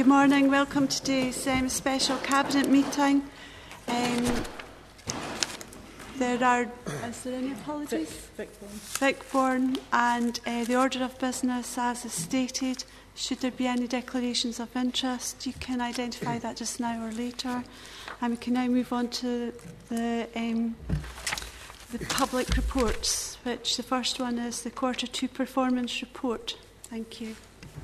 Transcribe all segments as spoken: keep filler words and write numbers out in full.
Good morning. Welcome to today's um, special Cabinet meeting. Um, there are, is there any apologies? Vic, Vic Vaughan, and uh, the order of business as is stated. Should there be any declarations of interest, you can identify that just now or later. And we can now move on to the, um, the public reports, which the first one is the Quarter Two Performance Report. Thank you.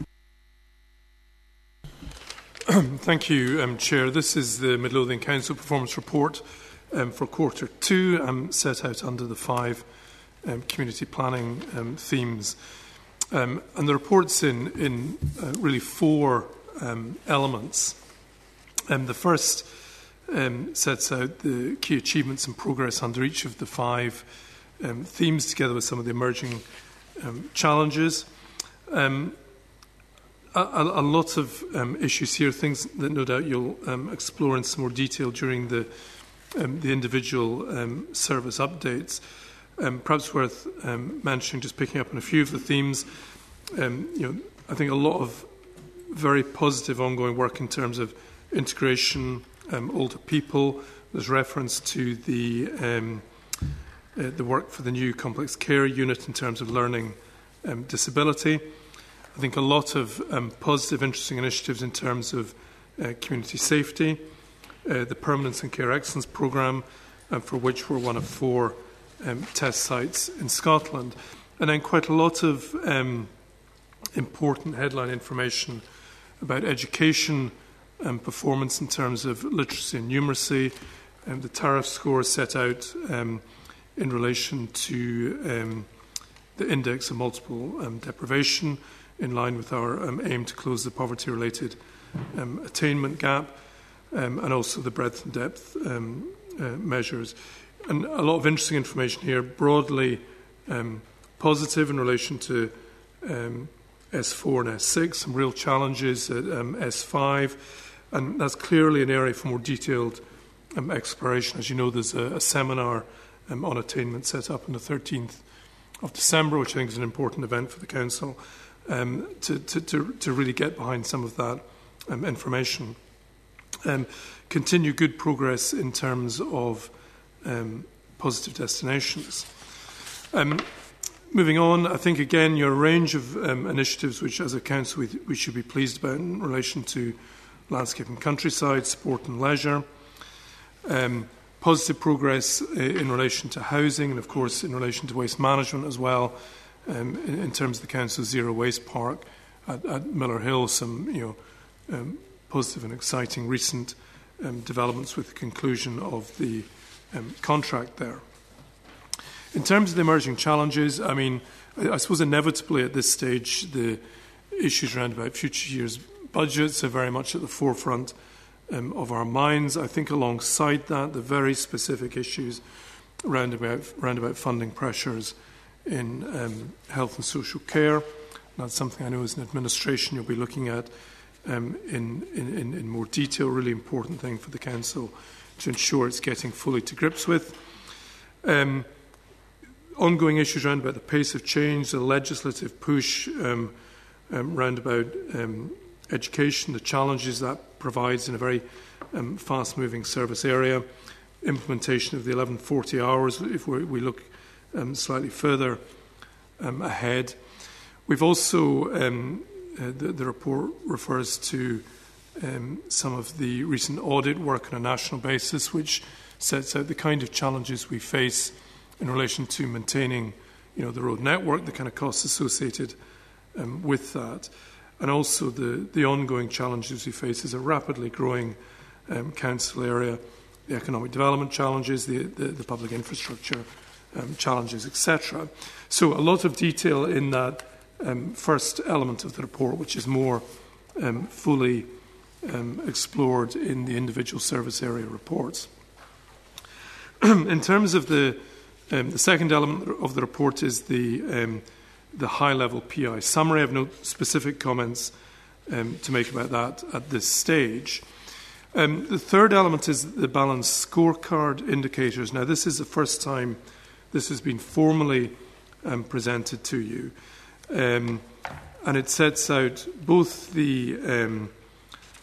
Thank you, um, Chair. This is the Midlothian Council Performance Report um, for Quarter Two, um, set out under the five um, community planning um, themes. Um, and the report's in, in uh, really four um, elements. Um, the first um, sets out the key achievements and progress under each of the five um, themes, together with some of the emerging um, challenges. Um, A, a lot of um, issues here, things that no doubt you'll um, explore in some more detail during the, um, the individual um, service updates. Um, perhaps worth um, mentioning, just picking up on a few of the themes, um, you know, I think a lot of very positive ongoing work in terms of integration, um, older people. There's reference to the, um, uh, the work for the new complex care unit in terms of learning um, disability. I think a lot of um, positive, interesting initiatives in terms of uh, community safety, uh, the Permanence and Care Excellence Programme, um, for which we're one of four um, test sites in Scotland. And then quite a lot of um, important headline information about education and performance in terms of literacy and numeracy, and the tariff score set out um, in relation to um, the index of multiple um, deprivation, in line with our um, aim to close the poverty-related um, attainment gap, um, and also the breadth and depth um, uh, measures. And a lot of interesting information here, broadly um, positive in relation to um, S four and S six, some real challenges at um, S five, and that's clearly an area for more detailed um, exploration. As you know, there's a, a seminar um, on attainment set up on the thirteenth of December, which I think is an important event for the Council. Um, to, to, to, to really get behind some of that um, information. Um, continue good progress in terms of um, positive destinations. Um, moving on, I think again your range of um, initiatives which as a council we, we should be pleased about in relation to landscape and countryside, sport and leisure. Um, positive progress in relation to housing and of course in relation to waste management as well. Um, in, in terms of the Council's Zero Waste Park at, at Miller Hill, some you know, um, positive and exciting recent um, developments with the conclusion of the um, contract there. In terms of the emerging challenges, I mean, I, I suppose inevitably at this stage the issues around about future years' budgets are very much at the forefront um, of our minds. I think alongside that, the very specific issues around about, around about funding pressures in um, health and social care. That's something I know as an administration you'll be looking at um, in, in, in more detail, really important thing for the Council to ensure it's getting fully to grips with. Um, ongoing issues around about the pace of change, the legislative push um, um, round about um, education, the challenges that provides in a very um, fast-moving service area, implementation of the eleven forty hours, if we, we look Um, slightly further um, ahead. We've also, um, uh, the, the report refers to um, some of the recent audit work on a national basis, which sets out the kind of challenges we face in relation to maintaining, you know, the road network, the kind of costs associated um, with that, and also the, the ongoing challenges we face as a rapidly growing um, council area, the economic development challenges, the, the, the public infrastructure Um, challenges, et cetera. So a lot of detail in that um, first element of the report, which is more um, fully um, explored in the individual service area reports. In terms of the um, the second element of the report is the um, the high-level P I summary. I have no specific comments um, to make about that at this stage. Um, the third element is the balanced scorecard indicators. Now, this is the first time this has been formally um, presented to you, um, and it sets out both the um,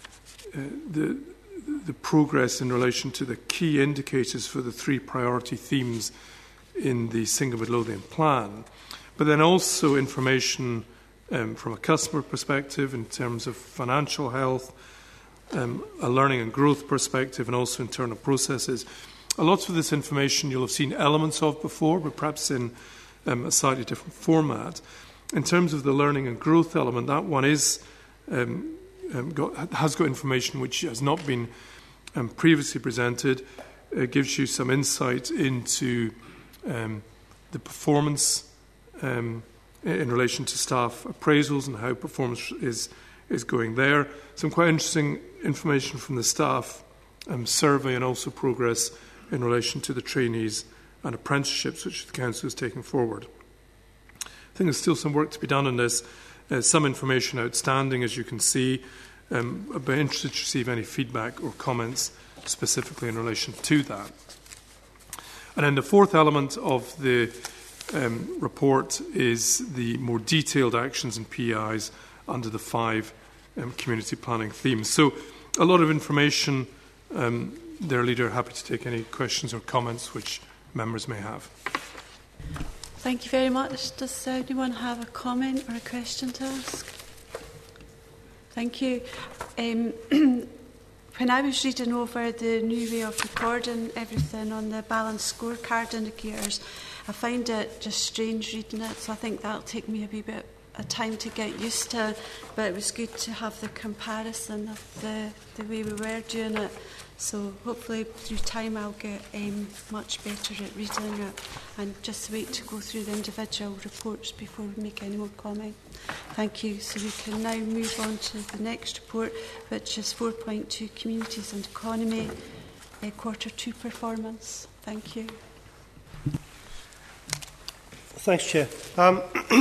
uh, the, the progress in relation to the key indicators for the three priority themes in the Single Midlothian Plan, but then also information um, from a customer perspective in terms of financial health, um, a learning and growth perspective, and also internal processes. A lot of this information you'll have seen elements of before, but perhaps in um, a slightly different format. In terms of the learning and growth element, that one is um, um, got, has got information which has not been um, previously presented. It gives you some insight into um, the performance um, in relation to staff appraisals and how performance is, is going there. Some quite interesting information from the staff um, survey, and also progress in relation to the trainees and apprenticeships which the Council is taking forward. I think there's still some work to be done on this. Uh, some information outstanding, as you can see. Um, I'd be interested to receive any feedback or comments specifically in relation to that. And then the fourth element of the um, report is the more detailed actions and P I Is under the five um, community planning themes. So a lot of information. Um, Their leader, happy to take any questions or comments which members may have. Thank you very much. Does anyone have a comment or a question to ask? Thank you. Um, when I was reading over the new way of recording everything on the balanced scorecard indicators, I found it just strange reading it, so I think that'll take me a wee bit of time to get used to, but it was good to have the comparison of the, the way we were doing it. So hopefully through time I'll get um, much better at reading it, and just wait to go through the individual reports before we make any more comment. Thank you. So we can now move on to the next report, which is four point two Communities and Economy, uh, Quarter two Performance. Thank you. Thanks, Chair. Um,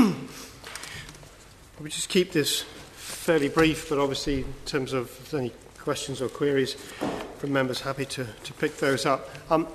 we'll just keep this fairly brief, but obviously in terms of any questions or queries from members, happy to, to pick those up. Um,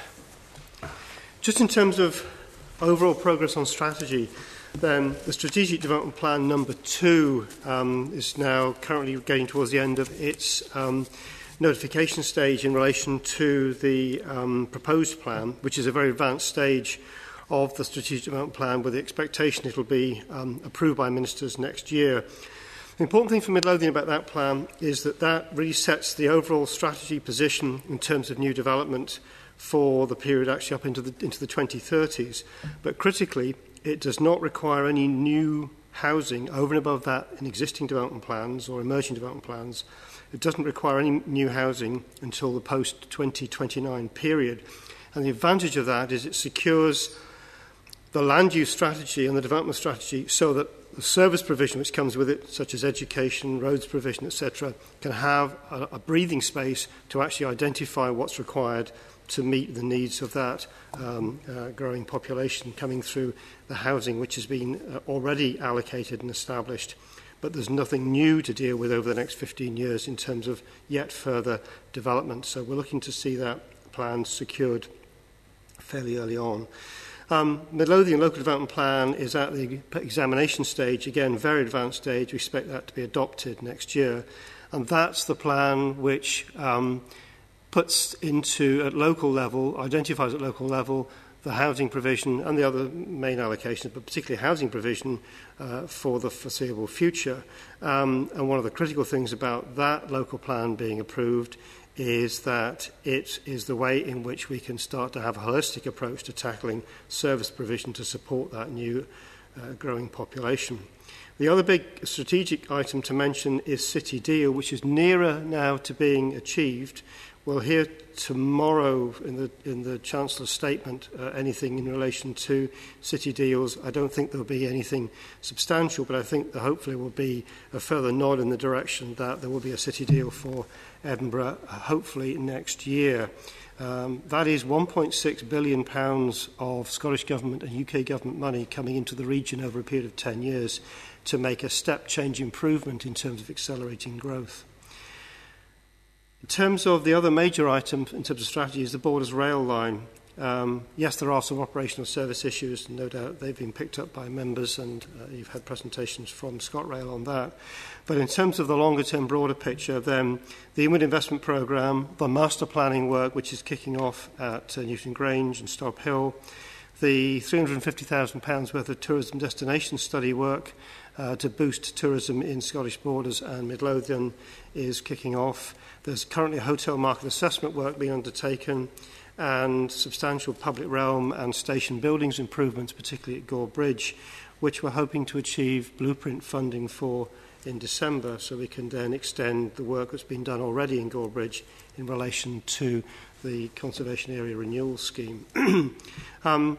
just in terms of overall progress on strategy, then the Strategic Development Plan number two um, is now currently getting towards the end of its um, notification stage in relation to the um, proposed plan, which is a very advanced stage of the Strategic Development Plan, with the expectation it will be um, approved by ministers next year. The important thing for Midlothian about that plan is that that really sets the overall strategy position in terms of new development for the period actually up into the, into the twenty thirties. But critically, it does not require any new housing over and above that in existing development plans or emerging development plans. It doesn't require any new housing until the post twenty twenty-nine period. And the advantage of that is it secures the land use strategy and the development strategy so that the service provision which comes with it, such as education, roads provision, et cetera, can have a, a breathing space to actually identify what's required to meet the needs of that um, uh, growing population coming through the housing which has been uh, already allocated and established. But there's nothing new to deal with over the next fifteen years in terms of yet further development. So we're looking to see that plan secured fairly early on. Um, Midlothian Local Development Plan is at the examination stage, again, very advanced stage. We expect that to be adopted next year. And that's the plan which um, puts into, at local level, identifies at local level, the housing provision and the other main allocations, but particularly housing provision uh, for the foreseeable future. Um, and one of the critical things about that local plan being approved is that it is the way in which we can start to have a holistic approach to tackling service provision to support that new uh, growing population. The other big strategic item to mention is City Deal, which is nearer now to being achieved. We'll hear tomorrow in the in the Chancellor's statement uh, anything in relation to City Deals. I don't think there will be anything substantial, but I think there hopefully will be a further nod in the direction that there will be a City Deal for Edinburgh, uh, hopefully next year. Um, that is one point six billion pounds of Scottish Government and U K Government money coming into the region over a period of ten years to make a step-change improvement in terms of accelerating growth. In terms of the other major item in terms of strategy is the Borders Rail line. Um, yes, there are some operational service issues, no doubt they've been picked up by members, and uh, you've had presentations from ScotRail on that. But in terms of the longer-term, broader picture, then the Inward Investment Programme, the master planning work, which is kicking off at uh, Newton Grange and Stop Hill, the three hundred and fifty thousand pounds worth of tourism destination study work uh, to boost tourism in Scottish Borders and Midlothian is kicking off. There's currently hotel market assessment work being undertaken, and substantial public realm and station buildings improvements, particularly at Gore Bridge, which we're hoping to achieve blueprint funding for in December, so we can then extend the work that's been done already in Gore Bridge in relation to the Conservation Area Renewal Scheme. um,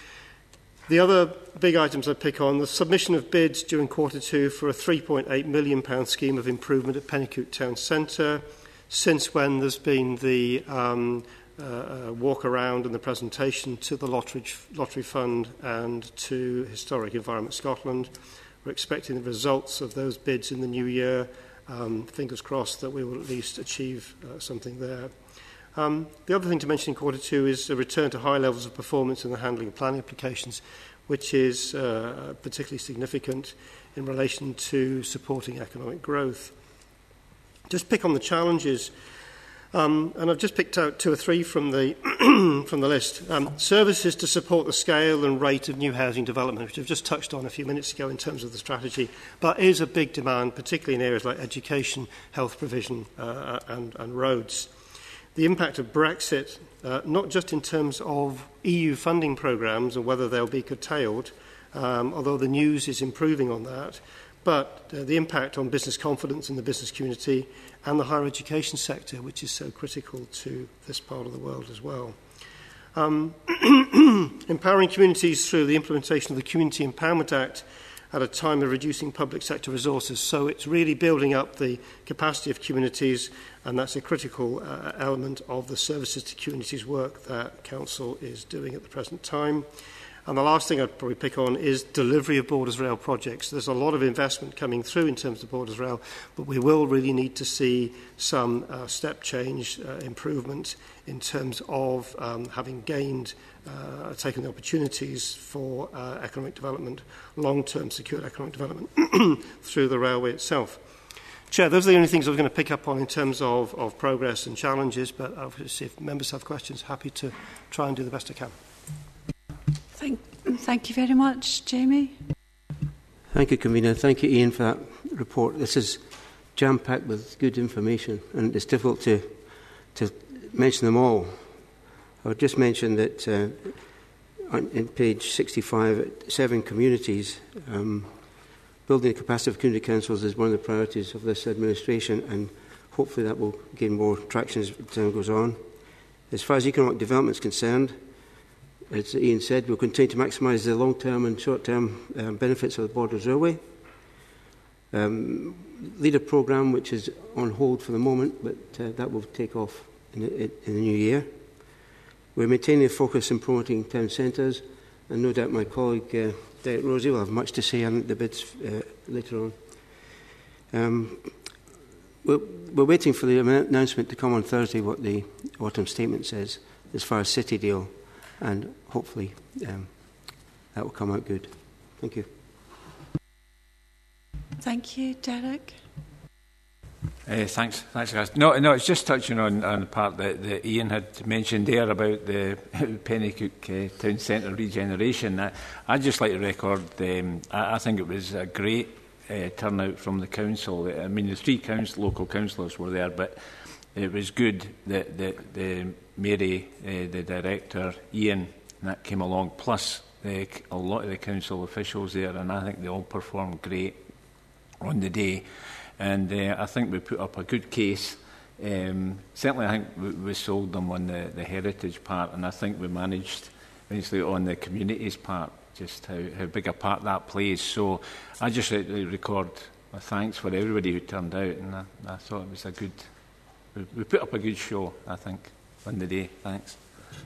the other big items I pick on, the submission of bids during quarter two for a three point eight million pounds scheme of improvement at Pennycoot Town Centre, since when there's been the um, Uh, walk around and the presentation to the Lottery, Lottery Fund and to Historic Environment Scotland. We're expecting the results of those bids in the new year. Um, fingers crossed that we will at least achieve uh, something there. Um, the other thing to mention in quarter two is a return to high levels of performance in the handling of planning applications, which is uh, particularly significant in relation to supporting economic growth. Just pick on the challenges. Um, and I've just picked out two or three from the, from the list. Um, services to support the scale and rate of new housing development, which I've just touched on a few minutes ago in terms of the strategy, but is a big demand, particularly in areas like education, health provision uh, and, and roads. The impact of Brexit, uh, not just in terms of E U funding programmes and whether they'll be curtailed, um, although the news is improving on that, but uh, the impact on business confidence in the business community and the higher education sector, which is so critical to this part of the world as well. Um, empowering communities through the implementation of the Community Empowerment Act at a time of reducing public sector resources. So it's really building up the capacity of communities, and that's a critical uh, element of the services to communities work that Council is doing at the present time. And the last thing I'd probably pick on is delivery of Borders Rail projects. There's a lot of investment coming through in terms of Borders Rail, but we will really need to see some uh, step change uh, improvement in terms of um, having gained, uh, taken the opportunities for uh, economic development, long-term secured economic development through the railway itself. Chair, those are the only things I was going to pick up on in terms of, of progress and challenges, but obviously if members have questions, happy to try and do the best I can. Thank, thank you very much. Jamie? Thank you, Convener. Thank you, Ian, for that report. This is jam-packed with good information, and it's difficult to, to mention them all. I would just mention that uh, on in page sixty-five, seven communities, um, building the capacity of community councils is one of the priorities of this administration, and hopefully that will gain more traction as time goes on. As far as economic development is concerned, as Ian said, we'll continue to maximise the long-term and short-term um, benefits of the Borders Railway. Um, leader programme, which is on hold for the moment, but uh, that will take off in the, in the new year. We're maintaining a focus on promoting town centres, and no doubt my colleague uh, Derek Rosie will have much to say on the bids uh, later on. Um, we're, we're waiting for the announcement to come on Thursday, what the autumn statement says as far as City Deal, and hopefully um, that will come out good. Thank you. Thank you, Derek. Uh, thanks, thanks, guys. No, no, it's just touching on, on the part that, that Ian had mentioned there about the Pennycook uh, Town Centre regeneration. I, I'd just like to record, um, I, I think it was a great uh, turnout from the council. I mean, the three council, local councillors were there, but it was good that, that the Mary, uh, the director, Ian, and that came along, plus uh, a lot of the council officials there, and I think they all performed great on the day. And uh, I think we put up a good case. Um, certainly, I think we, we sold them on the, the heritage part, and I think we managed, basically, on the communities part, just how, how big a part that plays. So I just like to record my thanks for everybody who turned out, and I, I thought it was a good, we, we put up a good show, I think, on the day. Thanks.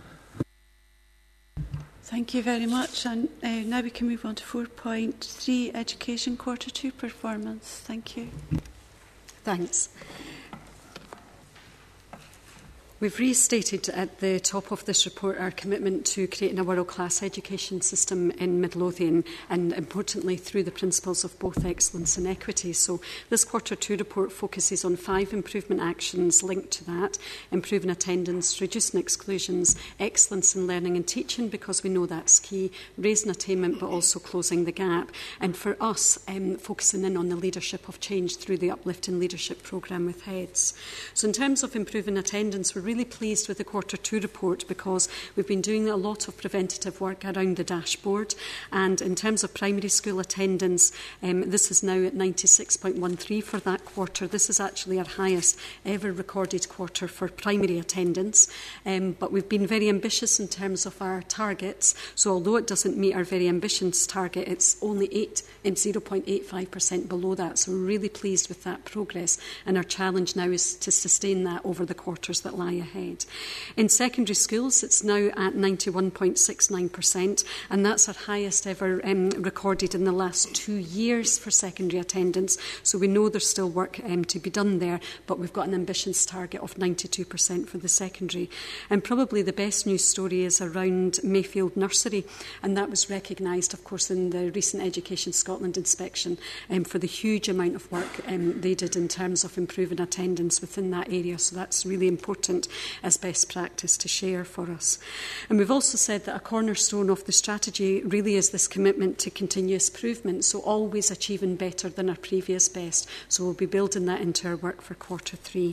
Thank you very much. And uh, now we can move on to four point three, Education Quarter two Performance. Thanks. Thanks. We've restated at the top of this report our commitment to creating a world-class education system in Midlothian, and importantly through the principles of both excellence and equity. So this quarter two report focuses on five improvement actions linked to that: improving attendance, reducing exclusions, excellence in learning and teaching, because we know that's key, raising attainment but also closing the gap, and for us um, focusing in on the leadership of change through the Uplifting Leadership programme with heads. So in terms of improving attendance, we're really pleased with the quarter two report because we've been doing a lot of preventative work around the dashboard, and in terms of primary school attendance, um, this is now at ninety-six point one three for that quarter. This is actually our highest ever recorded quarter for primary attendance, um, but we've been very ambitious in terms of our targets. So although it doesn't meet our very ambitious target, it's only eight, um, zero point eight five percent below that. So we're really pleased with that progress, and our challenge now is to sustain that over the quarters that lie ahead. In secondary schools, it's now at ninety-one point six nine percent, and that's our highest ever um, recorded in the last two years for secondary attendance. So we know there's still work um, to be done there, but we've got an ambitious target of ninety-two percent for the secondary. And probably the best news story is around Mayfield Nursery, and that was recognised, of course, in the recent Education Scotland inspection um, for the huge amount of work um, they did in terms of improving attendance within that area. So that's really important as best practice to share for us. And we've also said that a cornerstone of the strategy really is this commitment to continuous improvement, so always achieving better than our previous best. So we'll be building that into our work for quarter three.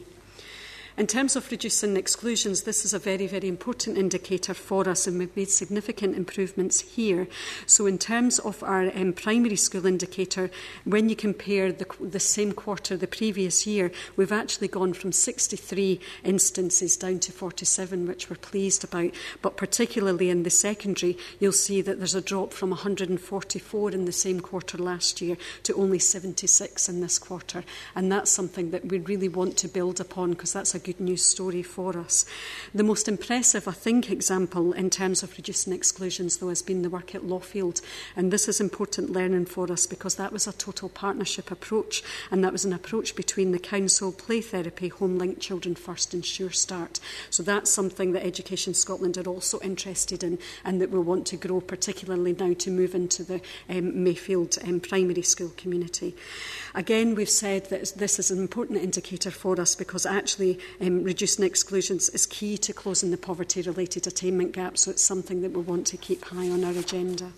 In terms of reducing exclusions, this is a very, very important indicator for us, and we've made significant improvements here. So in terms of our um, primary school indicator, when you compare the, the same quarter the previous year, we've actually gone from sixty-three instances down to forty-seven, which we're pleased about. But particularly in the secondary, you'll see that there's a drop from one hundred forty-four in the same quarter last year to only seventy-six in this quarter. And that's something that we really want to build upon, because that's a good news story for us. The most impressive, I think, example in terms of reducing exclusions, though, has been the work at Lawfield. And this is important learning for us because that was a total partnership approach, and that was an approach between the council, Play Therapy, Home Link, Children First and Sure Start. So that's something that Education Scotland are also interested in, and that we want to grow, particularly now to move into the um, Mayfield um, primary school community. Again, we've said that this is an important indicator for us because actually Um, reducing exclusions is key to closing the poverty-related attainment gap, so it's something that we want to keep high on our agenda.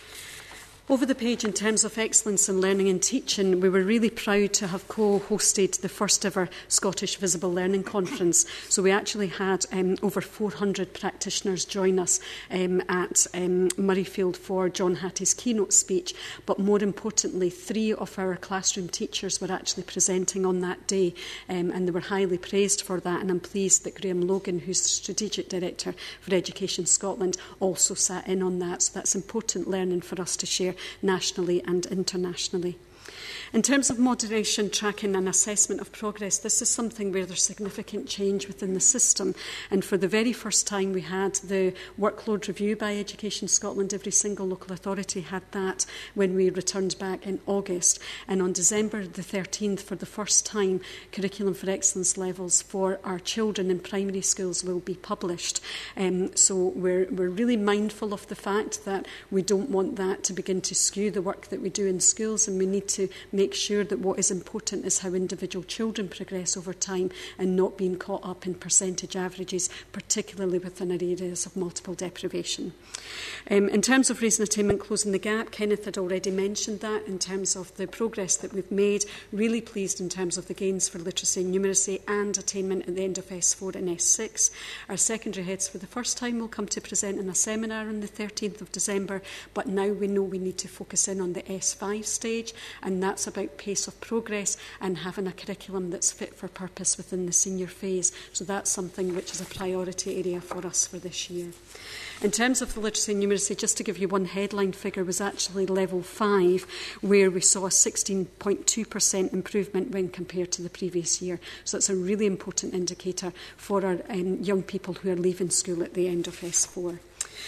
Over the page, in terms of excellence in learning and teaching, we were really proud to have co-hosted the first ever Scottish Visible Learning Conference. So we actually had um, over four hundred practitioners join us um, at um, Murrayfield for John Hattie's keynote speech. But more importantly, three of our classroom teachers were actually presenting on that day, um, and they were highly praised for that. And I'm pleased that Graham Logan, who's the Strategic Director for Education Scotland, also sat in on that. So that's important learning for us to share nationally and internationally. In terms of moderation, tracking and assessment of progress, this is something where there's significant change within the system. And for the very first time, we had the workload review by Education Scotland. Every single local authority had that when we returned back in August. And on December the thirteenth, for the first time, Curriculum for Excellence levels for our children in primary schools will be published. Um, so we're, we're really mindful of the fact that we don't want that to begin to skew the work that we do in schools, and we need to make sure that what is important is how individual children progress over time and not being caught up in percentage averages, particularly within our areas of multiple deprivation. Um, in terms of raising attainment, closing the gap, Kenneth had already mentioned that in terms of the progress that we've made. Really pleased in terms of the gains for literacy and numeracy and attainment at the end of S four and S six. Our secondary heads for the first time will come to present in a seminar on the thirteenth of December, but now we know we need to focus in on the S five stage, and that's about pace of progress and having a curriculum that's fit for purpose within the senior phase. So that's something which is a priority area for us for this year. In terms of the literacy and numeracy, just to give you one headline figure, was actually level five, where we saw a sixteen point two percent improvement when compared to the previous year. So that's a really important indicator for our um, young people who are leaving school at the end of S four.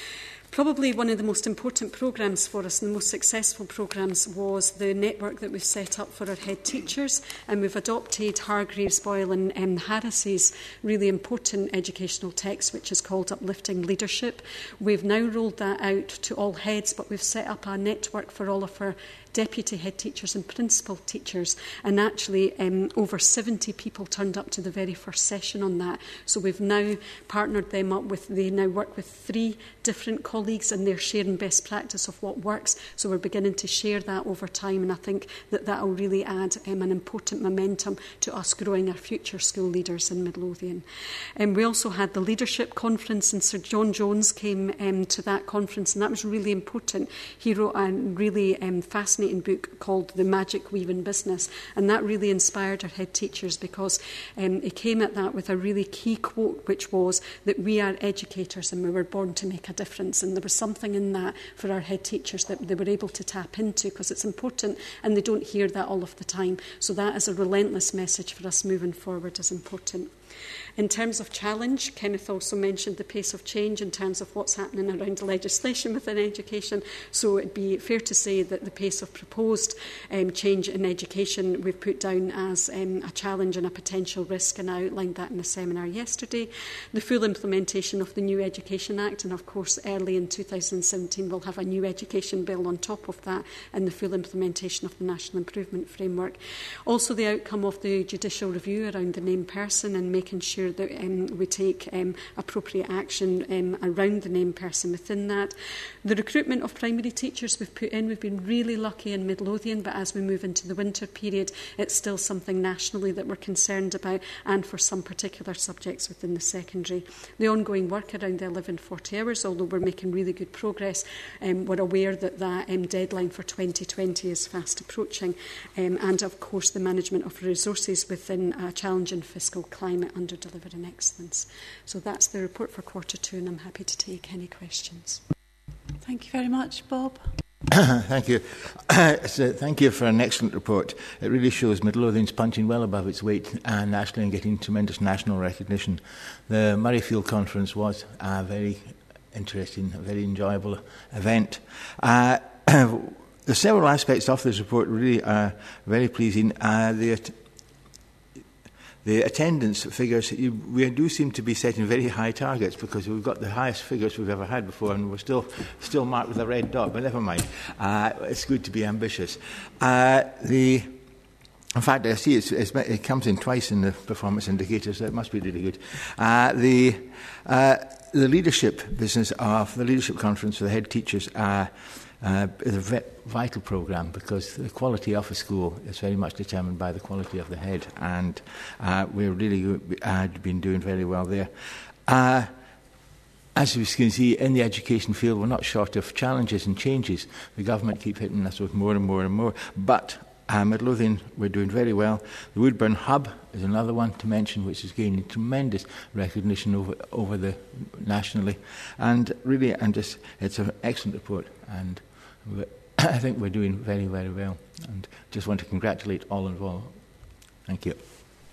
Probably one of the most important programmes for us and the most successful programmes was the network that we've set up for our head teachers, and we've adopted Hargreaves, Boyle and um, Harris's really important educational text, which is called Uplifting Leadership. We've now rolled that out to all heads, but we've set up a network for all of our deputy head teachers and principal teachers, and actually um, over seventy people turned up to the very first session on that. So we've now partnered them up with, they now work with three different colleagues and they're sharing best practice of what works. So we're beginning to share that over time, and I think that that will really add um, an important momentum to us growing our future school leaders in Midlothian. Um, we also had the leadership conference, and Sir John Jones came um, to that conference, and that was really important. He wrote a really um, fascinating book called The Magic Weave in Business, and that really inspired our head teachers, because um, he came at that with a really key quote, which was that we are educators and we were born to make a difference. And there was something in that for our head teachers that they were able to tap into, because it's important and they don't hear that all of the time. So that is a relentless message for us moving forward, is important. In terms of challenge, Kenneth also mentioned the pace of change in terms of what's happening around the legislation within education. So it'd be fair to say that the pace of proposed um, change in education we've put down as um, a challenge and a potential risk, and I outlined that in the seminar yesterday. The full implementation of the New Education Act, and of course early in two thousand seventeen we'll have a new education bill on top of that, and the full implementation of the National Improvement Framework. Also the outcome of the judicial review around the named person, and making sure that um, we take um, appropriate action um, around the named person within that. The recruitment of primary teachers we've put in, we've been really lucky in Midlothian, but as we move into the winter period, it's still something nationally that we're concerned about, and for some particular subjects within the secondary. The ongoing work around the eleven forty hours, although we're making really good progress, um, we're aware that that um, deadline for twenty twenty is fast approaching, um, and of course the management of resources within a challenging fiscal climate under delivering excellence. So that's the report for quarter two, and I'm happy to take any questions. Thank you very much, Bob. Thank you. So thank you for an excellent report. It really shows Midlothian's punching well above its weight uh, nationally and getting tremendous national recognition. The Murrayfield Conference was a very interesting, a very enjoyable event. Uh, the several aspects of this report really are very pleasing. Uh, the The attendance figures, we do seem to be setting very high targets, because we've got the highest figures we've ever had before, and we're still still marked with a red dot, but never mind. Uh, it's good to be ambitious. Uh, the, in fact, I see it's, it's, it comes in twice in the performance indicators, so it must be really good. Uh, the, uh, the leadership business of the leadership conference for the head teachers uh, Uh, is a vital programme, because the quality of a school is very much determined by the quality of the head, and uh, we've really uh, been doing very well there. Uh, as you can see, in the education field, we're not short of challenges and changes. The government keep hitting us with more and more and more, but uh, Midlothian, we're doing very well. The Woodburn Hub is another one to mention, which is gaining tremendous recognition over, over the nationally, and really, I'm just, it's an excellent report, and I think we're doing very, very well, and just want to congratulate all involved. Thank you.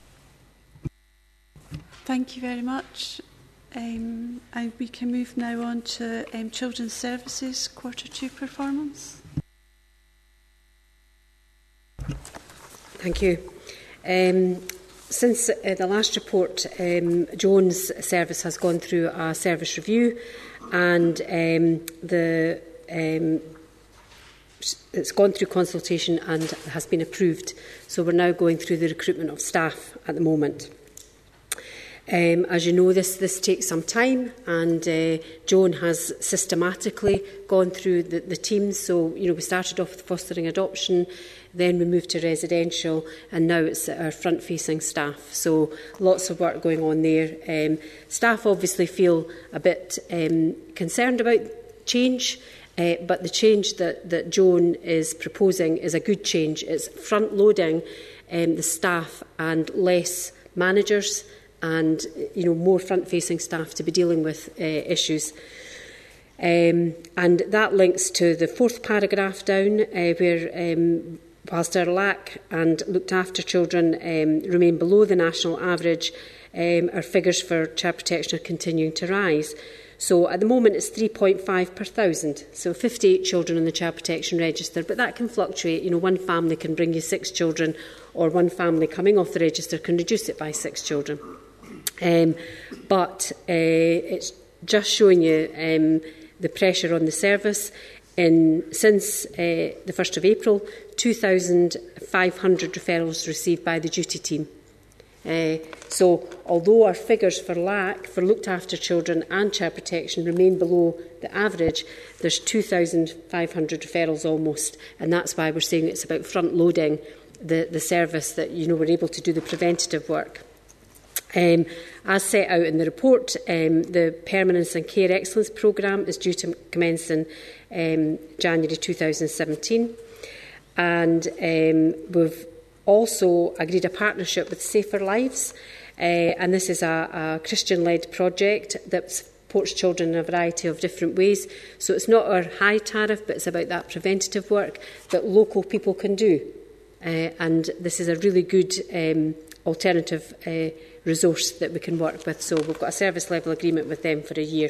Thank you very much. Um, and we can move now on to um, Children's Services Quarter two performance. Thank you. Um, since uh, the last report, um, Joan's service has gone through a service review, and um, the um, it's gone through consultation and has been approved. So we're now going through the recruitment of staff at the moment. Um, as you know, this, this takes some time, and uh, Joan has systematically gone through the, the teams. So, you know, we started off with fostering adoption, then we moved to residential, and now it's our front-facing staff. So lots of work going on there. Um, staff obviously feel a bit um, concerned about change, uh, but the change that, that Joan is proposing is a good change. It's front-loading um, the staff and less managers, and you know, more front-facing staff to be dealing with uh, issues. Um, and that links to the fourth paragraph down, uh, where um, whilst our lack and looked after children um, remain below the national average, um, our figures for child protection are continuing to rise. So at the moment it's three point five per thousand, so fifty-eight children on the Child Protection Register, but that can fluctuate. You know, one family can bring you six children, or one family coming off the register can reduce it by six children. Um, but uh, it's just showing you um, the pressure on the service. In, since uh, the first of April, two thousand five hundred referrals received by the duty team. Uh, so, although our figures for L A C, for looked after children and child protection remain below the average, there's two thousand five hundred referrals almost, and that's why we're saying it's about front-loading the, the service, that, you know, we're able to do the preventative work. Um, as set out in the report, um, the Permanence and Care Excellence Programme is due to commence in um, January two thousand seventeen, and um, we've also agreed a partnership with Safer Lives, uh, and this is a, a Christian-led project that supports children in a variety of different ways. So it's not our high tariff, but it's about that preventative work that local people can do. Uh, and this is a really good um, alternative uh, resource that we can work with. So we've got a service level agreement with them for a year.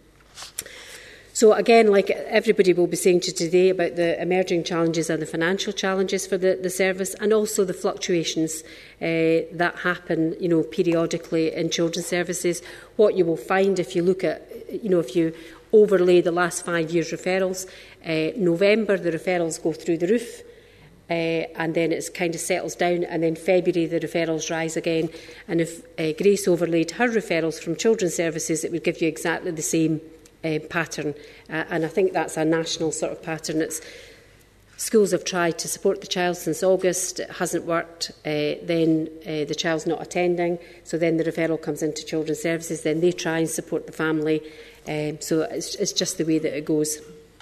So again, like everybody will be saying to you today about the emerging challenges and the financial challenges for the, the service, and also the fluctuations uh, that happen, you know, periodically in children's services. What you will find if you look at, you know, if you overlay the last five years' referrals, uh, November the referrals go through the roof. Uh, and then it kind of settles down, and then February the referrals rise again. And if uh, Grace overlaid her referrals from children's services, it would give you exactly the same uh, pattern. Uh, and I think that's a national sort of pattern. It's, schools have tried to support the child since August, it hasn't worked, uh, then uh, the child's not attending, so then the referral comes into children's services, then they try and support the family. Um, so it's, it's just the way that it goes.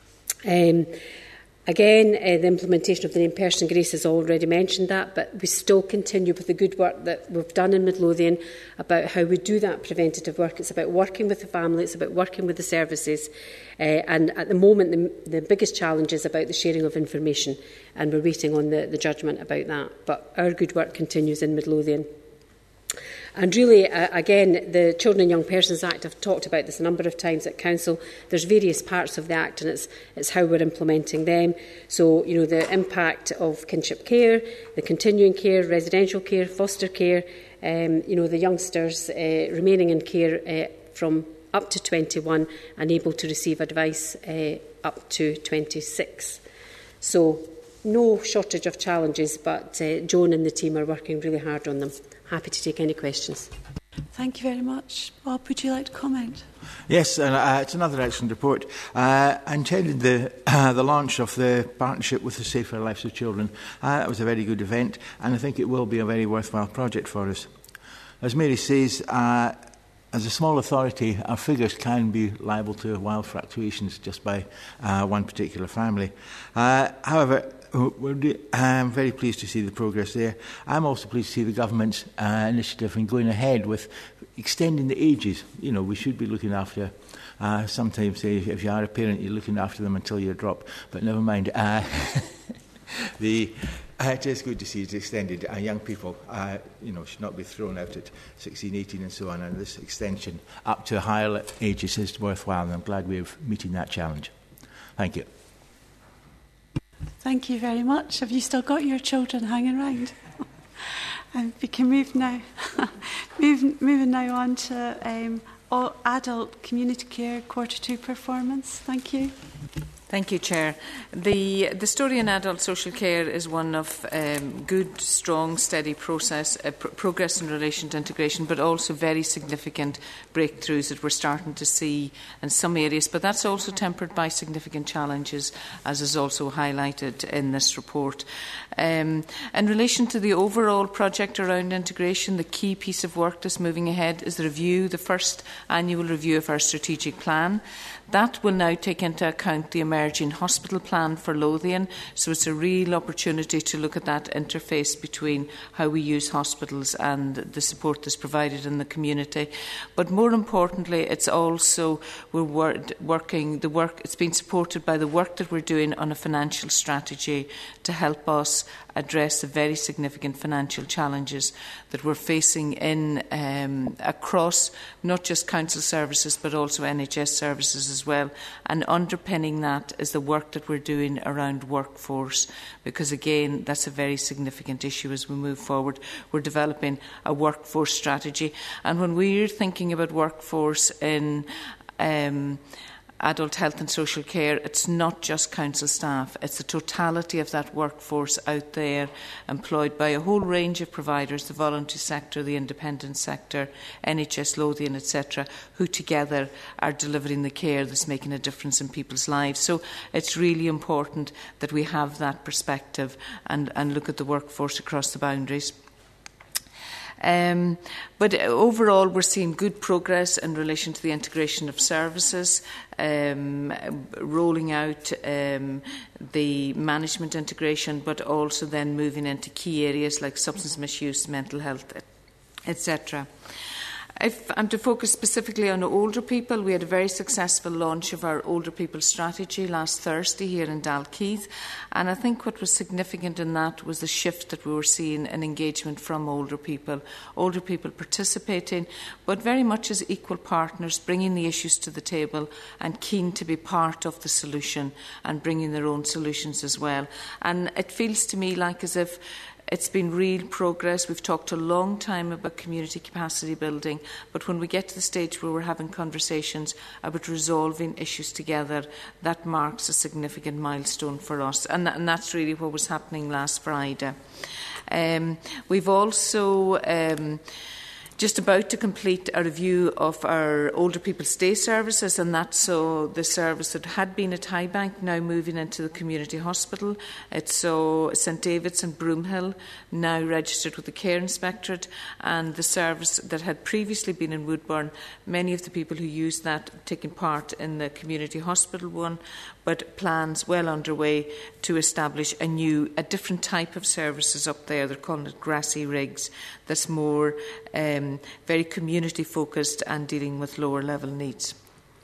Um, Again, uh, the implementation of the named person, Grace has already mentioned that, but we still continue with the good work that we've done in Midlothian about how we do that preventative work. It's about working with the family, it's about working with the services, uh, and at the moment the, the biggest challenge is about the sharing of information, and we're waiting on the, the judgment about that. But our good work continues in Midlothian. And really, uh, again, the Children and Young Persons Act, I've talked about this a number of times at Council. There's various parts of the Act, and it's, it's how we're implementing them. So, you know, the impact of kinship care, the continuing care, residential care, foster care, um, you know, the youngsters uh, remaining in care uh, from up to twenty-one and able to receive advice uh, up to twenty-six. So, no shortage of challenges, but uh, Joan and the team are working really hard on them. Happy to take any questions. Thank you very much. Bob, would you like to comment? Yes, and uh, it's another excellent report. Uh, I attended the, uh, the launch of the partnership with the Safer Lives of Children. Uh, that was a very good event, and I think it will be a very worthwhile project for us. As Mary says, uh, as a small authority, our figures can be liable to wild fluctuations just by uh, one particular family. Uh, however, I'm very pleased to see the progress there. I'm also pleased to see the government's uh, initiative in going ahead with extending the ages. You know, we should be looking after, uh, sometimes say, if you are a parent, you're looking after them until you drop, but never mind. Uh, the, uh, it is good to see it's extended. Uh, young people, uh, you know, should not be thrown out at sixteen, eighteen and so on, and this extension up to higher ages is worthwhile, and I'm glad we're meeting that challenge. Thank you. Thank you very much. Have you still got your children hanging around? um, we can move now. move, moving now on to um, all adult community care quarter two performance. Thank you. Thank you, Chair. The, the story in adult social care is one of um, good, strong, steady process, uh, pr progress in relation to integration, but also very significant breakthroughs that we're starting to see in some areas. But that's also tempered by significant challenges, as is also highlighted in this report. Um, in relation to the overall project around integration, the key piece of work that's moving ahead is the review, the first annual review of our strategic plan. That will now take into account the emerging emerging hospital plan for Lothian. So it's a real opportunity to look at that interface between how we use hospitals and the support that's provided in the community. But more importantly, it's also we're wor working the work. It's been supported by the work that we're doing on a financial strategy to help us address the very significant financial challenges that we're facing in um, across not just council services but also N H S services as well. And underpinning that is the work that we're doing around workforce, because again that's a very significant issue as we move forward. We're developing a workforce strategy, and when we're thinking about workforce in um, adult health and social care, it's not just council staff, it's the totality of that workforce out there employed by a whole range of providers, the voluntary sector, the independent sector, N H S Lothian, et cetera, who together are delivering the care that's making a difference in people's lives. So it's really important that we have that perspective and, and look at the workforce across the boundaries. Um, but overall, we're seeing good progress in relation to the integration of services, um, rolling out um, the management integration, but also then moving into key areas like substance misuse, mental health, et cetera. If I'm to focus specifically on older people, we had a very successful launch of our older people strategy last Thursday here in Dalkeith, and I think what was significant in that was the shift that we were seeing in engagement from older people, older people participating, but very much as equal partners, bringing the issues to the table and keen to be part of the solution and bringing their own solutions as well. And it feels to me like as if it's been real progress. We've talked a long time about community capacity building, but when we get to the stage where we're having conversations about resolving issues together, that marks a significant milestone for us. And, th and that's really what was happening last Friday. Um, we've also um, just about to complete a review of our older people's day services, and that's so the service that had been at Highbank now moving into the community hospital. It's so St David's and Broomhill now registered with the Care Inspectorate, and the service that had previously been in Woodburn, many of the people who used that taking part in the community hospital one, but plans well underway to establish a new, a different type of services up there. They're calling it Grassy Rigs, that's more um, very community focused and dealing with lower level needs.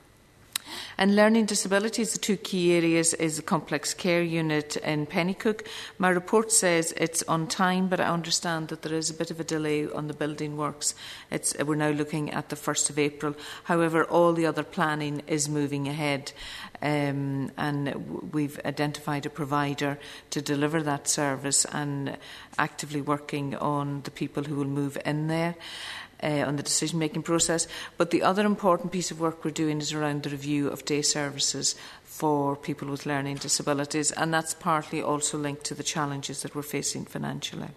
And learning disabilities, the two key areas is the complex care unit in Pennycook. My report says it's on time, but I understand that there is a bit of a delay on the building works. It's, we're now looking at the first of April. However, all the other planning is moving ahead, um, and we've identified a provider to deliver that service and actively working on the people who will move in there. Uh, on the decision-making process. But the other important piece of work we're doing is around the review of day services for people with learning disabilities, and that's partly also linked to the challenges that we're facing financially.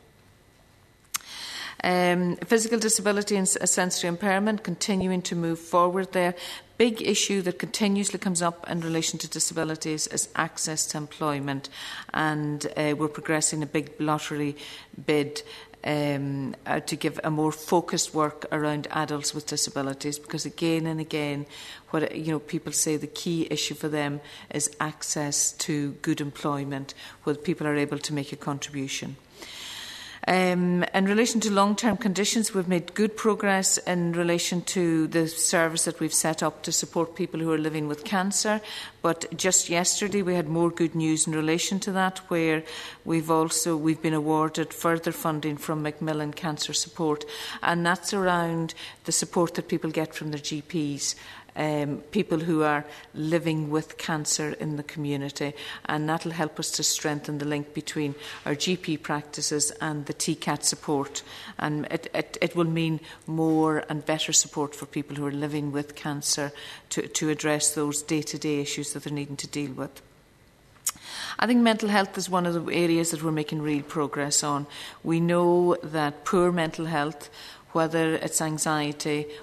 Um, physical disability and sensory impairment, continuing to move forward there. Big issue that continuously comes up in relation to disabilities is access to employment, and uh, we're progressing a big lottery bid Um, uh, to give a more focused work around adults with disabilities, because again and again, what you know, people say the key issue for them is access to good employment, where people are able to make a contribution. Um, in relation to long-term conditions, we've made good progress in relation to the service that we've set up to support people who are living with cancer. But just yesterday we had more good news in relation to that, where we've also we've been awarded further funding from Macmillan Cancer Support, and that's around the support that people get from their G Ps. Um, people who are living with cancer in the community, and that will help us to strengthen the link between our G P practices and the T CAT support, and it, it, it will mean more and better support for people who are living with cancer to, to address those day-to-day issues that they're needing to deal with. I think mental health is one of the areas that we're making real progress on. We know that poor mental health, whether it's anxiety,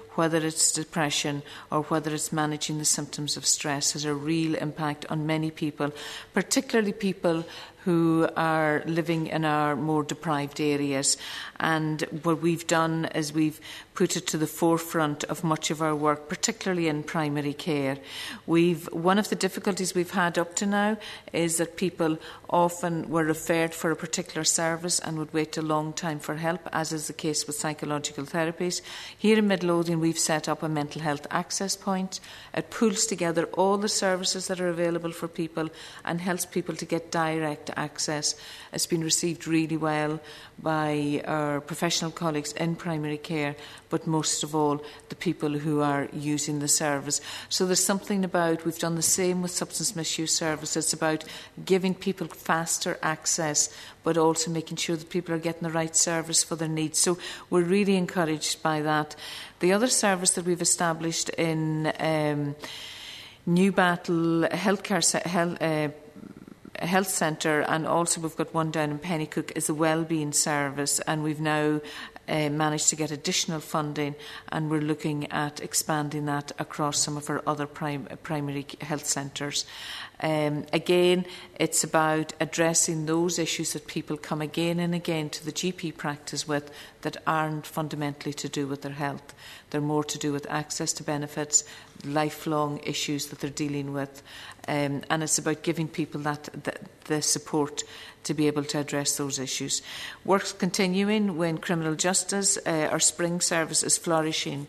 whether it's depression or whether it's managing the symptoms of stress, has a real impact on many people, particularly people who are living in our more deprived areas. And what we've done is we've put it to the forefront of much of our work, particularly in primary care. We've, one of the difficulties we've had up to now is that people often were referred for a particular service and would wait a long time for help, as is the case with psychological therapies. Here in Midlothian, we've set up a mental health access point. It pulls together all the services that are available for people and helps people to get direct access. It's been received really well by our professional colleagues in primary care, but most of all the people who are using the service. So there's something about, we've done the same with substance misuse services, it's about giving people faster access, but also making sure that people are getting the right service for their needs. So we're really encouraged by that. The other service that we've established in um, Newbattle Healthcare Health, uh, Health Centre, and also we've got one down in Pennycook, is the Wellbeing Service, and we've now uh, managed to get additional funding, and we're looking at expanding that across some of our other prim primary health centres. Um, again, it's about addressing those issues that people come again and again to the G P practice with that aren't fundamentally to do with their health. They're more to do with access to benefits, lifelong issues that they're dealing with. Um, and it's about giving people that, that the support to be able to address those issues. Work's continuing when criminal justice. Uh, our spring service is flourishing.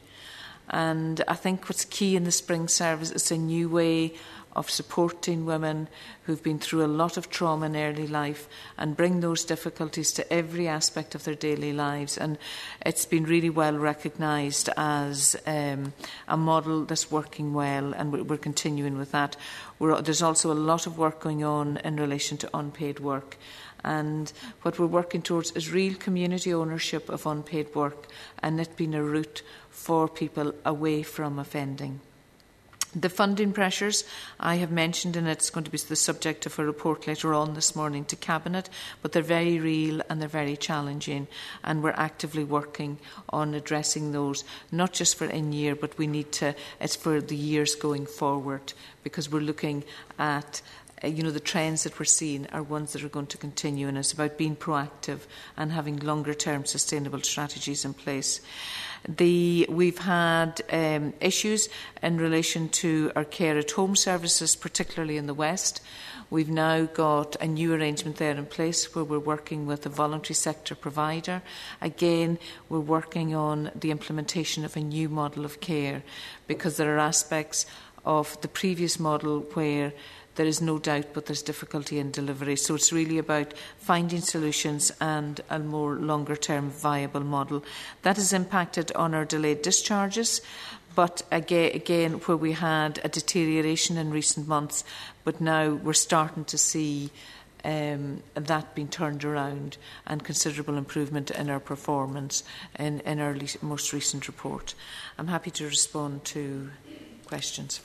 And I think what's key in the spring service is a new way of supporting women who've been through a lot of trauma in early life and bring those difficulties to every aspect of their daily lives. And it's been really well recognised as um, a model that's working well, and we're, we're continuing with that. We're, there's also a lot of work going on in relation to unpaid work. And what we're working towards is real community ownership of unpaid work, and it being a route for people away from offending. The funding pressures I have mentioned, and it's going to be the subject of a report later on this morning to Cabinet, but they're very real and they're very challenging, and we're actively working on addressing those, not just for in year, but we need to, it's for the years going forward, because we're looking at Uh, you know, the trends that we're seeing are ones that are going to continue, and it's about being proactive and having longer-term sustainable strategies in place. The, we've had um, issues in relation to our care at home services, particularly in the West. We've now got a new arrangement there in place where we're working with a voluntary sector provider. Again, we're working on the implementation of a new model of care, because there are aspects of the previous model where there is no doubt, but there's difficulty in delivery. So it's really about finding solutions and a more longer-term viable model. That has impacted on our delayed discharges, but again, again, where we had a deterioration in recent months, but now we're starting to see um, that being turned around and considerable improvement in our performance in, in our most recent report. I'm happy to respond to questions.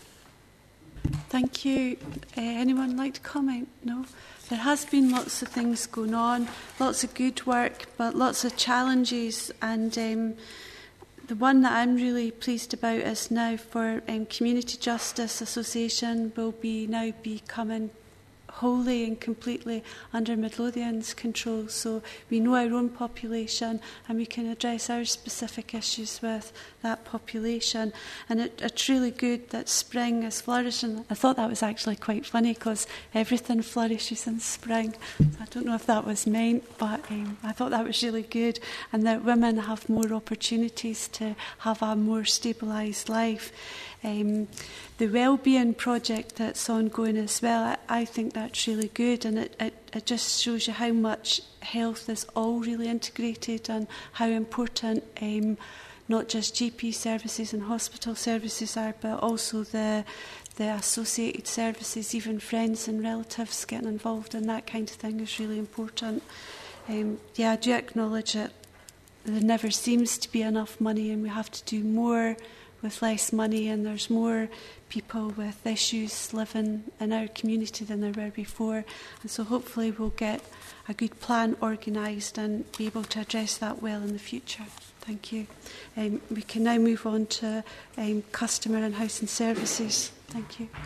Thank you. Uh, anyone like to comment? No? There has been lots of things going on, lots of good work, but lots of challenges. And um, the one that I'm really pleased about is now for um, Community Justice Association will be now be coming wholly and completely under Midlothian's control. So we know our own population and we can address our specific issues with that population. And it, it's really good that spring is flourishing. I thought that was actually quite funny because everything flourishes in spring. I don't know if that was meant, but um, I thought that was really good, and that women have more opportunities to have a more stabilised life. Um, the wellbeing project that's ongoing as well, I, I think that's really good, and it, it, it just shows you how much health is all really integrated and how important um, not just G P services and hospital services are, but also the the associated services, even friends and relatives getting involved in that kind of thing is really important. Um, yeah, I do acknowledge that there never seems to be enough money, and we have to do more with less money, and there's more people with issues living in our community than there were before, and so hopefully we'll get a good plan organised and be able to address that well in the future. Thank you. Um, we can now move on to um, customer and housing services. Thank you.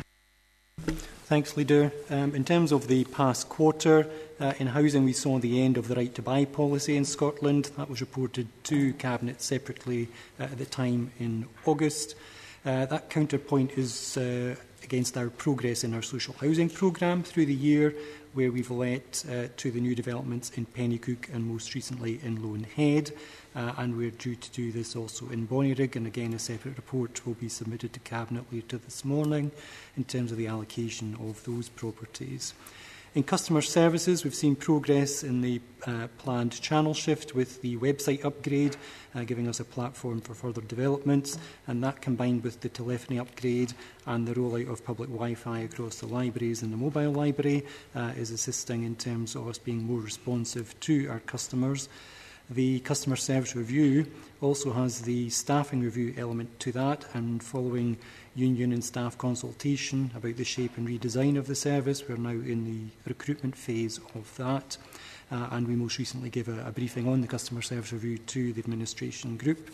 Thanks, Leader. Um, in terms of the past quarter, uh, in housing we saw the end of the right to buy policy in Scotland. That was reported to Cabinet separately uh, at the time in August. Uh, that counterpoint is uh, against our progress in our social housing programme through the year, where we've let uh, to the new developments in Pennycook and most recently in Lone Head. Uh, and we're due to do this also in Bonnyrigg, and again a separate report will be submitted to Cabinet later this morning in terms of the allocation of those properties. In customer services, we've seen progress in the uh, planned channel shift with the website upgrade, uh, giving us a platform for further developments, and that combined with the telephony upgrade and the rollout of public Wi-Fi across the libraries and the mobile library uh, is assisting in terms of us being more responsive to our customers. The customer service review also has the staffing review element to that, and following union and staff consultation about the shape and redesign of the service, we're now in the recruitment phase of that. Uh, and we most recently gave a, a briefing on the customer service review to the administration group.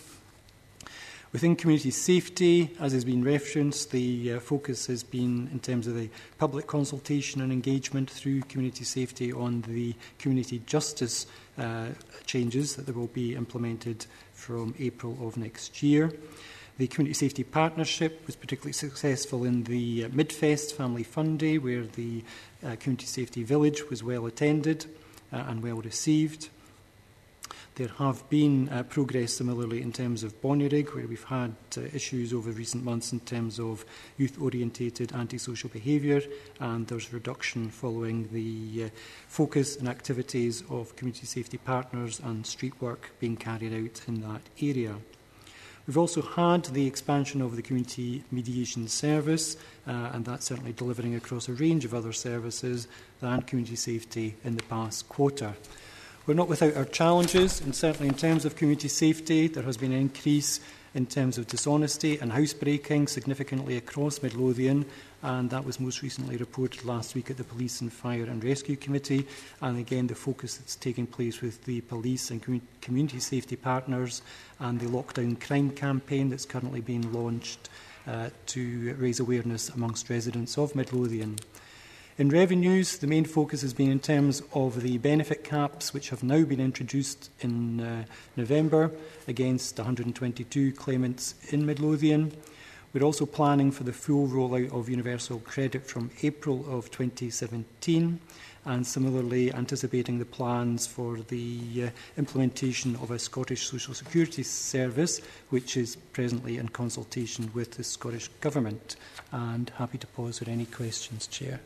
Within community safety, as has been referenced, the uh, focus has been in terms of the public consultation and engagement through community safety on the community justice uh, changes that will be implemented from April of next year. The Community Safety Partnership was particularly successful in the uh, Midfest Family Fun Day, where the uh, Community Safety Village was well attended uh, and well received. There have been uh, progress similarly in terms of Bonnyrigg, where we've had uh, issues over recent months in terms of youth-orientated antisocial behaviour, and there's reduction following the uh, focus and activities of community safety partners and street work being carried out in that area. We've also had the expansion of the Community Mediation Service, uh, and that's certainly delivering across a range of other services and community safety in the past quarter. We're not without our challenges, and certainly in terms of community safety, there has been an increase in terms of dishonesty and housebreaking significantly across Midlothian, and that was most recently reported last week at the Police and Fire and Rescue Committee. And again, the focus that's taking place with the police and com community safety partners and the Lockdown Crime campaign that's currently being launched uh, to raise awareness amongst residents of Midlothian. In revenues, the main focus has been in terms of the benefit caps, which have now been introduced in uh, November against one hundred and twenty-two claimants in Midlothian. We're also planning for the full rollout of universal credit from April of twenty seventeen, and similarly anticipating the plans for the uh, implementation of a Scottish Social Security Service, which is presently in consultation with the Scottish Government. And happy to pause for any questions, Chair.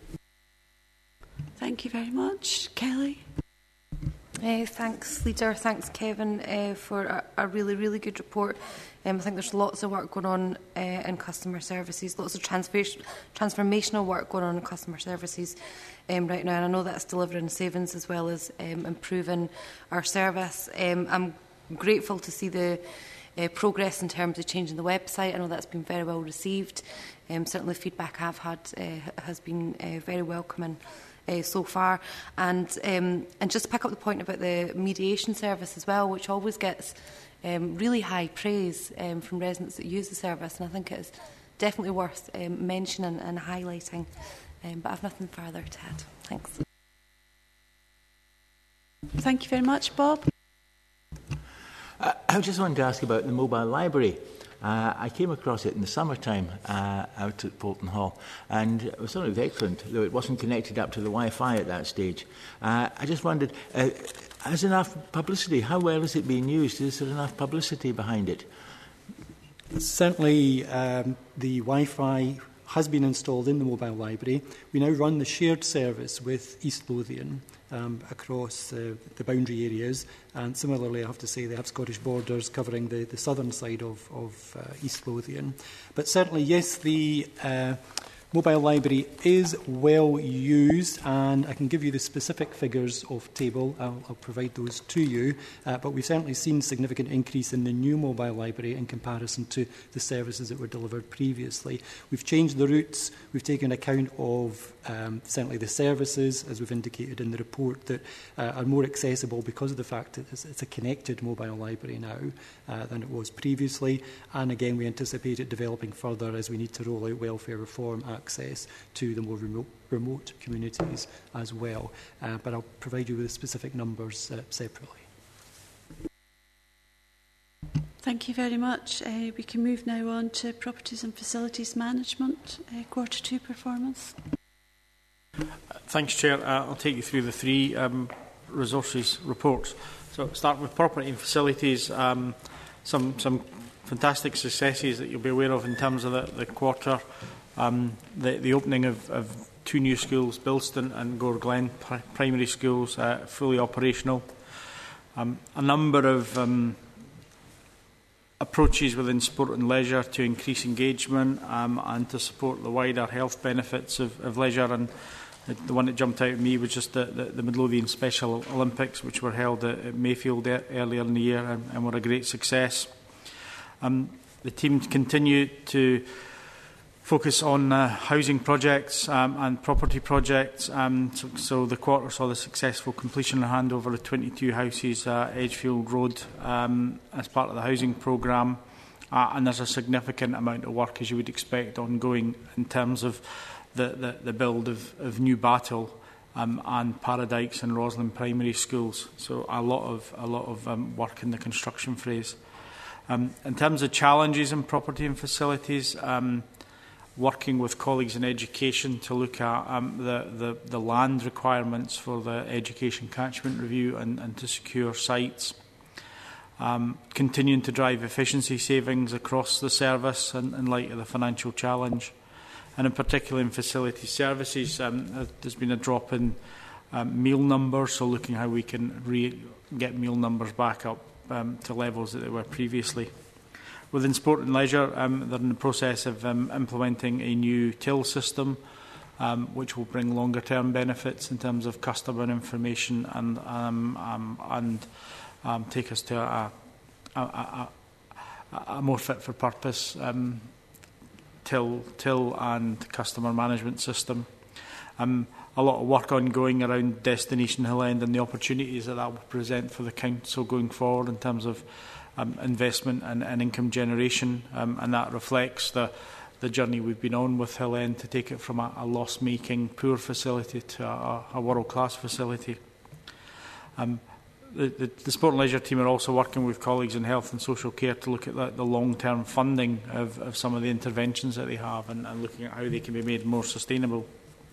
Thank you very much. Kelly? Uh, thanks, Leader. Thanks, Kevin, uh, for a, a really, really good report. Um, I think there's lots of work going on uh, in customer services, lots of transfer transformational work going on in customer services um, right now, and I know that's delivering savings as well as um, improving our service. Um, I'm grateful to see the uh, progress in terms of changing the website. I know that's been very well received. Um, certainly the feedback I've had uh, has been uh, very welcoming uh, so far. And, um, and just to pick up the point about the mediation service as well, which always gets um, really high praise um, from residents that use the service, and I think it is definitely worth um, mentioning and highlighting. Um, but I have nothing further to add. Thanks. Thank you very much, Bob. Uh, I just wanted to ask about the mobile library. Uh, I came across it in the summertime uh, out at Bolton Hall, and it was sort of excellent, though it wasn't connected up to the Wi-Fi at that stage. Uh, I just wondered, uh, has enough publicity? How well is it being used? Is there enough publicity behind it? Certainly, um, the Wi-Fi has been installed in the mobile library. We now run the shared service with East Lothian um, across uh, the boundary areas, and similarly I have to say they have Scottish Borders covering the, the southern side of, of uh, East Lothian. But certainly, yes, the uh, Mobile library is well used, and I can give you the specific figures of table. I'll, I'll provide those to you. Uh, but we've certainly seen significant increase in the new mobile library in comparison to the services that were delivered previously. We've changed the routes. We've taken account of um, certainly the services, as we've indicated in the report, that uh, are more accessible because of the fact that it's, it's a connected mobile library now uh, than it was previously. And again, we anticipate it developing further as we need to roll out welfare reform access to the more remote, remote communities as well. Uh, but I'll provide you with the specific numbers uh, separately. Thank you very much. Uh, we can move now on to properties and facilities management, uh, quarter two performance. Thanks, Chair. Uh, I'll take you through the three um, resources reports. So start with property and facilities. Um, some some fantastic successes that you'll be aware of in terms of the, the quarter. Um, the, the opening of, of two new schools, Bilston and Gore Glen pri primary schools, uh, fully operational. Um, a number of um, approaches within sport and leisure to increase engagement um, and to support the wider health benefits of, of leisure. And the one that jumped out at me was just the, the, the Midlothian Special Olympics, which were held at, at Mayfield e earlier in the year and, and were a great success. Um, the team continued to focus on uh, housing projects um, and property projects. Um, so, so the quarter saw the successful completion and handover of twenty-two houses at Edgefield Road um, as part of the housing programme. Uh, and there's a significant amount of work, as you would expect, ongoing in terms of the, the, the build of, of New Battle um, and Paradykes and Roslin primary schools. So a lot of, a lot of um, work in the construction phase. Um, in terms of challenges in property and facilities, um, working with colleagues in education to look at um, the, the, the land requirements for the education catchment review and, and to secure sites. Um, continuing to drive efficiency savings across the service in, in light of the financial challenge. And in particular in facility services, um, there's been a drop in um, meal numbers, so looking how we can re get meal numbers back up um, to levels that they were previously. Within sport and leisure, um, they're in the process of um, implementing a new till system, um, which will bring longer-term benefits in terms of customer information and um, um, and um, take us to a, a, a, a more fit-for-purpose um, till till and customer management system. Um, a lot of work ongoing around Destination Hill End and the opportunities that that will present for the council going forward in terms of Um, investment and, and income generation, um, and that reflects the, the journey we've been on with Hill End to take it from a, a loss-making, poor facility to a, a world-class facility. Um, the, the, the Sport and Leisure team are also working with colleagues in health and social care to look at the, the long-term funding of, of some of the interventions that they have and, and looking at how they can be made more sustainable.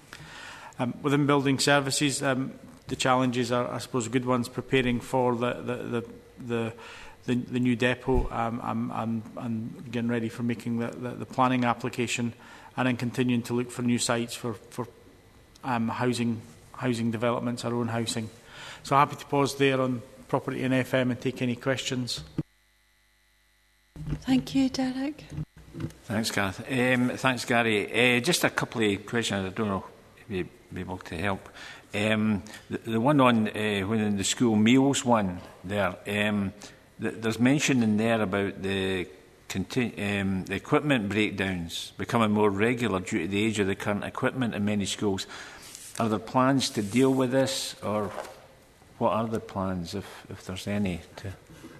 Um, within building services, um, the challenges are, I suppose, good ones, preparing for the, the, the, the The, the new depot um, um, um, and getting ready for making the, the, the planning application, and then continuing to look for new sites for, for um, housing housing developments, our own housing. So happy to pause there on property and F M and take any questions. Thank you, Derek. Thanks, Gareth. Um, thanks, Gary. Uh, just a couple of questions. I don't know if you'll be able to help. Um, the, the one on uh, when the school meals one there. Um, There's mention in there about the, um, the equipment breakdowns becoming more regular due to the age of the current equipment in many schools. Are there plans to deal with this, or what are the plans, if, if there's any? To...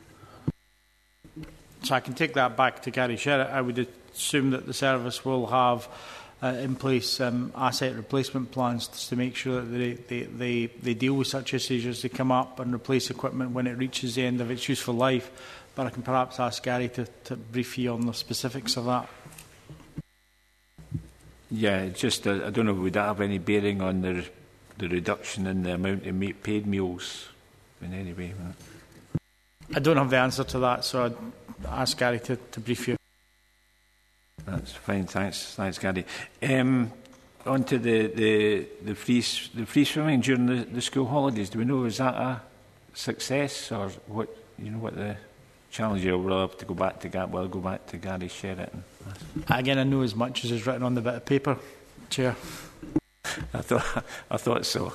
So I can take that back to Gary Sherritt. I would assume that the service will have uh, in place um, asset replacement plans to make sure that they, they, they, they deal with such issues as they come up and replace equipment when it reaches the end of its useful life. But I can perhaps ask Gary to, to brief you on the specifics of that. Yeah, just uh, I don't know, would that have any bearing on the, the reduction in the amount of paid meals in any way? I don't have the answer to that, so I'd ask Gary to, to brief you. That's fine, thanks, thanks, Gary. Um, on to the, the, the, free, the free swimming during the, the school holidays. Do we know, is that a success, or what, you know, what the challenge is? We'll have to go back to, well, go back to Gary Sherritt. Again, I know as much as is written on the bit of paper. Chair. I thought I thought so.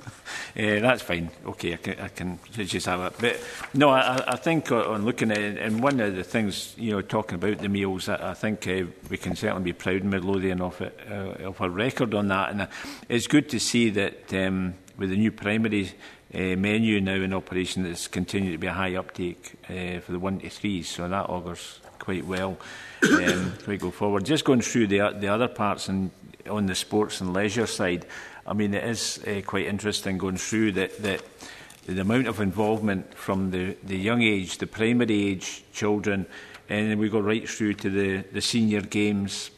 uh, that's fine. Okay, I can, I can just have it. But no, I, I think on looking at it, and one of the things, you know, talking about the meals, I, I think uh, we can certainly be proud in Midlothian of it, uh, of our record on that. And uh, it's good to see that um, with the new primary uh, menu now in operation, there's continued to be a high uptake uh, for the one to threes. So that augurs quite well. Um, we go forward. Just going through the the other parts and on the sports and leisure side, I mean, it is uh, quite interesting going through that, that the amount of involvement from the, the young age, the primary age children, and then we go right through to the, the senior games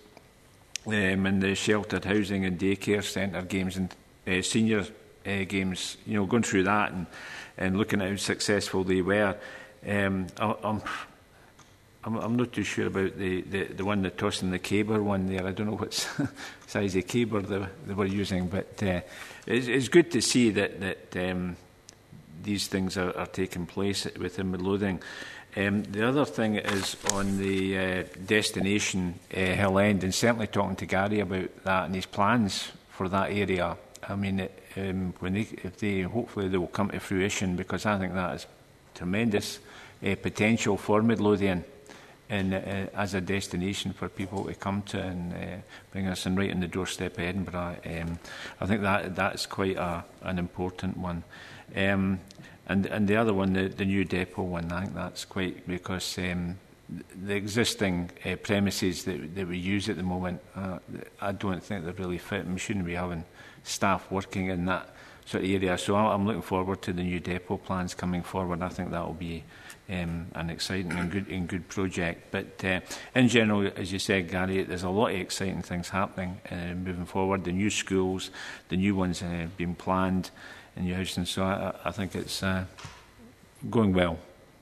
um, and the sheltered housing and daycare centre games and uh, senior uh, games, you know, going through that and, and looking at how successful they were. Um, I, I'm I'm, I'm not too sure about the, the, the one, the tossing the caber one there. I don't know what size of caber they, they were using, but uh, it's, it's good to see that, that um, these things are, are taking place within Midlothian. Um, the other thing is on the uh, destination uh, Hill End, and certainly talking to Gary about that and his plans for that area. I mean, it, um, when they, if they hopefully they will come to fruition, because I think that is tremendous uh, potential for Midlothian. And uh, as a destination for people to come to and uh, bring us in right on the doorstep of Edinburgh, um, I think that that's quite a, an important one. Um, and and the other one, the, the new depot one, I think that's quite, because um, the existing uh, premises that, that we use at the moment, uh, I don't think they're really fit, and we shouldn't be having staff working in that sort of area. So I'm looking forward to the new depot plans coming forward. I think that will be Um, an exciting and good, and good project. But uh, in general, as you said, Gary, there's a lot of exciting things happening uh, moving forward. The new schools, the new ones uh, being planned in New Houston. So I, I think it's uh, going well.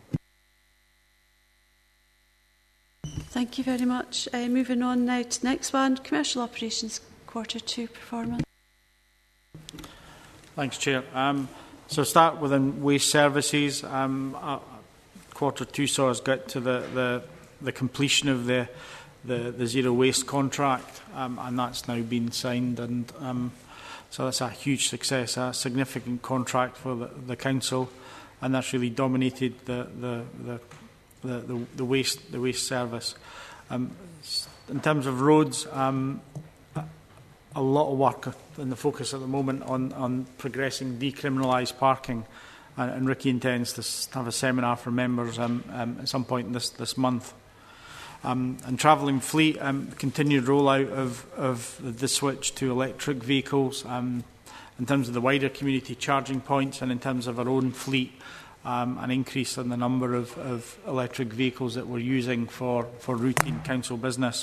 Thank you very much. Uh, moving on now to the next one, commercial operations quarter two performance. Thanks, Chair. Um, so start within waste services. Um, uh, Quarter two saw us get to the, the, the completion of the, the, the zero waste contract, um, and that's now been signed. And um, so that's a huge success, a significant contract for the, the council, and that's really dominated the the the, the, the, the waste the waste service. Um, in terms of roads, um, a lot of work in the focus at the moment on on progressing decriminalised parking. And Ricky intends to have a seminar for members um, um, at some point this, this month. Um, and travelling fleet, um, continued rollout of, of the switch to electric vehicles, um, in terms of the wider community charging points, and in terms of our own fleet, um, an increase in the number of, of electric vehicles that we're using for, for routine council business.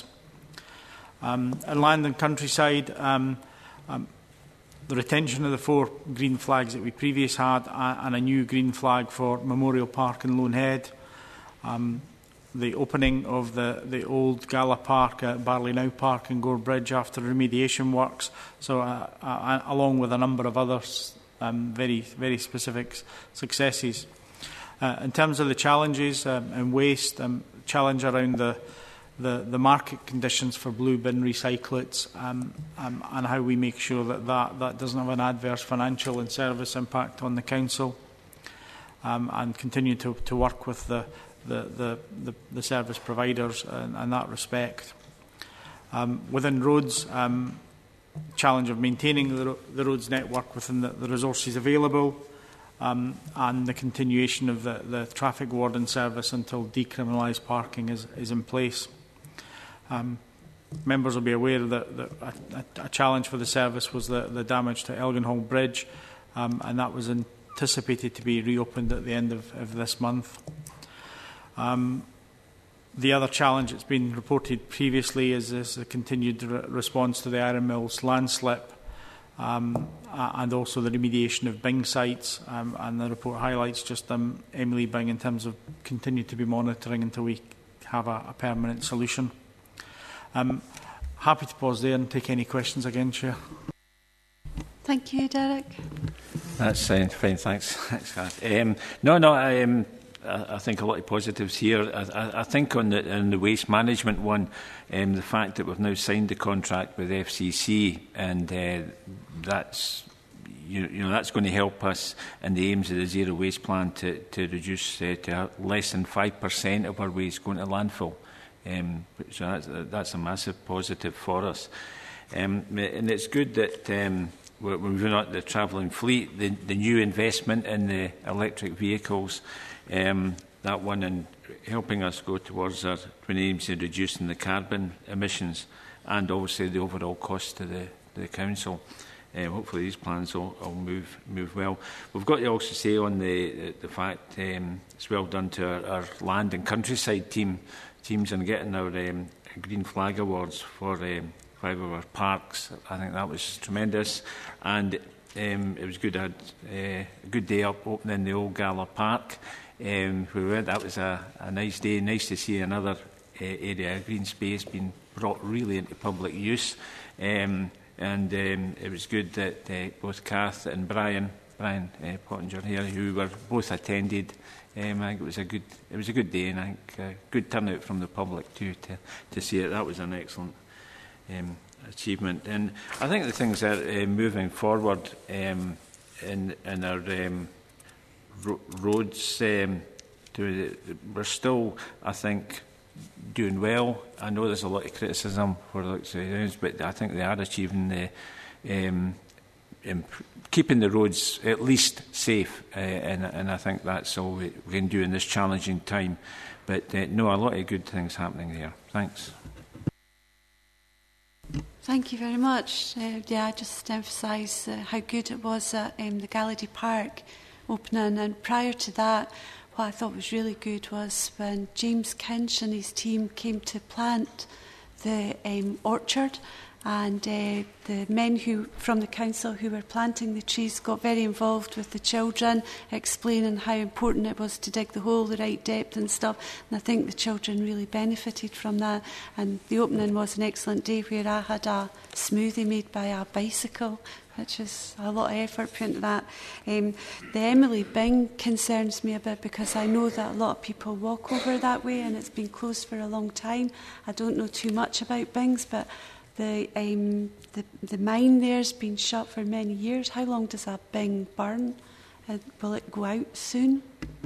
Um, in land and countryside, um, um, the retention of the four green flags that we previously had, uh, and a new green flag for Memorial Park in Loanhead. Um, the opening of the, the old Gala Park at Barleynow Park in Gore Bridge after remediation works, so uh, uh, along with a number of others, um, very, very specific successes. Uh, in terms of the challenges um, and waste, um, challenge around the The, the market conditions for blue bin recyclates, um, um, and how we make sure that, that that doesn't have an adverse financial and service impact on the council, um, and continue to, to work with the, the, the, the, the service providers in, in that respect. Um, within roads, um, challenge of maintaining the, the roads network within the, the resources available, um, and the continuation of the, the traffic warden service until decriminalised parking is, is in place. Um, members will be aware that, that a, a challenge for the service was the, the damage to Elginhall Bridge, um, and that was anticipated to be reopened at the end of, of this month. Um, the other challenge that's been reported previously is, is the continued re response to the Iron Mills landslip, um, and also the remediation of Bing sites, um, and the report highlights just um, Emily Bing in terms of continue to be monitoring until we have a, a permanent solution. I'm happy to pause there and take any questions again, Chair. Thank you, Derek. That's uh, fine, thanks. thanks um, no, no, I, um, I, I think a lot of positives here. I, I, I think on the, on the waste management one, um, the fact that we've now signed the contract with F C C, and uh, that's you, you know that's going to help us in the aims of the zero waste plan to, to reduce uh, to less than five percent of our waste going to landfill. Um, so that's, that's a massive positive for us. Um, and it's good that um, we're moving on to the travelling fleet, the, the new investment in the electric vehicles, um, that one in helping us go towards our twin aims of reducing the carbon emissions and obviously the overall cost to the, the council. Um, hopefully these plans will, will move move well. We've got to also say on the, the, the fact um, it's well done to our, our land and countryside team teams and getting our um, Green Flag Awards for um, five of our parks. I think that was tremendous, and um, it was good. I had uh, a good day up opening the old Gala Park. Um, we went. That was a, a nice day. Nice to see another uh, area of green space being brought really into public use. Um, and um, it was good that uh, both Kath and Brian, Brian uh, Pottinger here, who were both attended. Um, I think it was a good, it was a good day, and I think a good turnout from the public too to to see it. That was an excellent um, achievement, and I think the things that are uh, moving forward um, in in our um, ro roads. Um, to the, we're still, I think, doing well. I know there's a lot of criticism for the but I think they are achieving the. Um, keeping the roads at least safe, uh, and, and I think that's all we, we can do in this challenging time. But uh, no, a lot of good things happening there. Thanks. Thank you very much. Uh, yeah, just to emphasise uh, how good it was at um, the Gallady Park opening. And prior to that, what I thought was really good was when James Kinch and his team came to plant the um, orchard. And uh, the men who from the council who were planting the trees got very involved with the children, explaining how important it was to dig the hole the right depth and stuff. And I think the children really benefited from that. And the opening was an excellent day where I had a smoothie made by a bicycle, which is a lot of effort put into that. Um, the Emily Bing concerns me a bit because I know that a lot of people walk over that way and it's been closed for a long time. I don't know too much about Bings, but The, um, the, the mine there has been shut for many years. How long does that Bing burn? Uh, will it go out soon?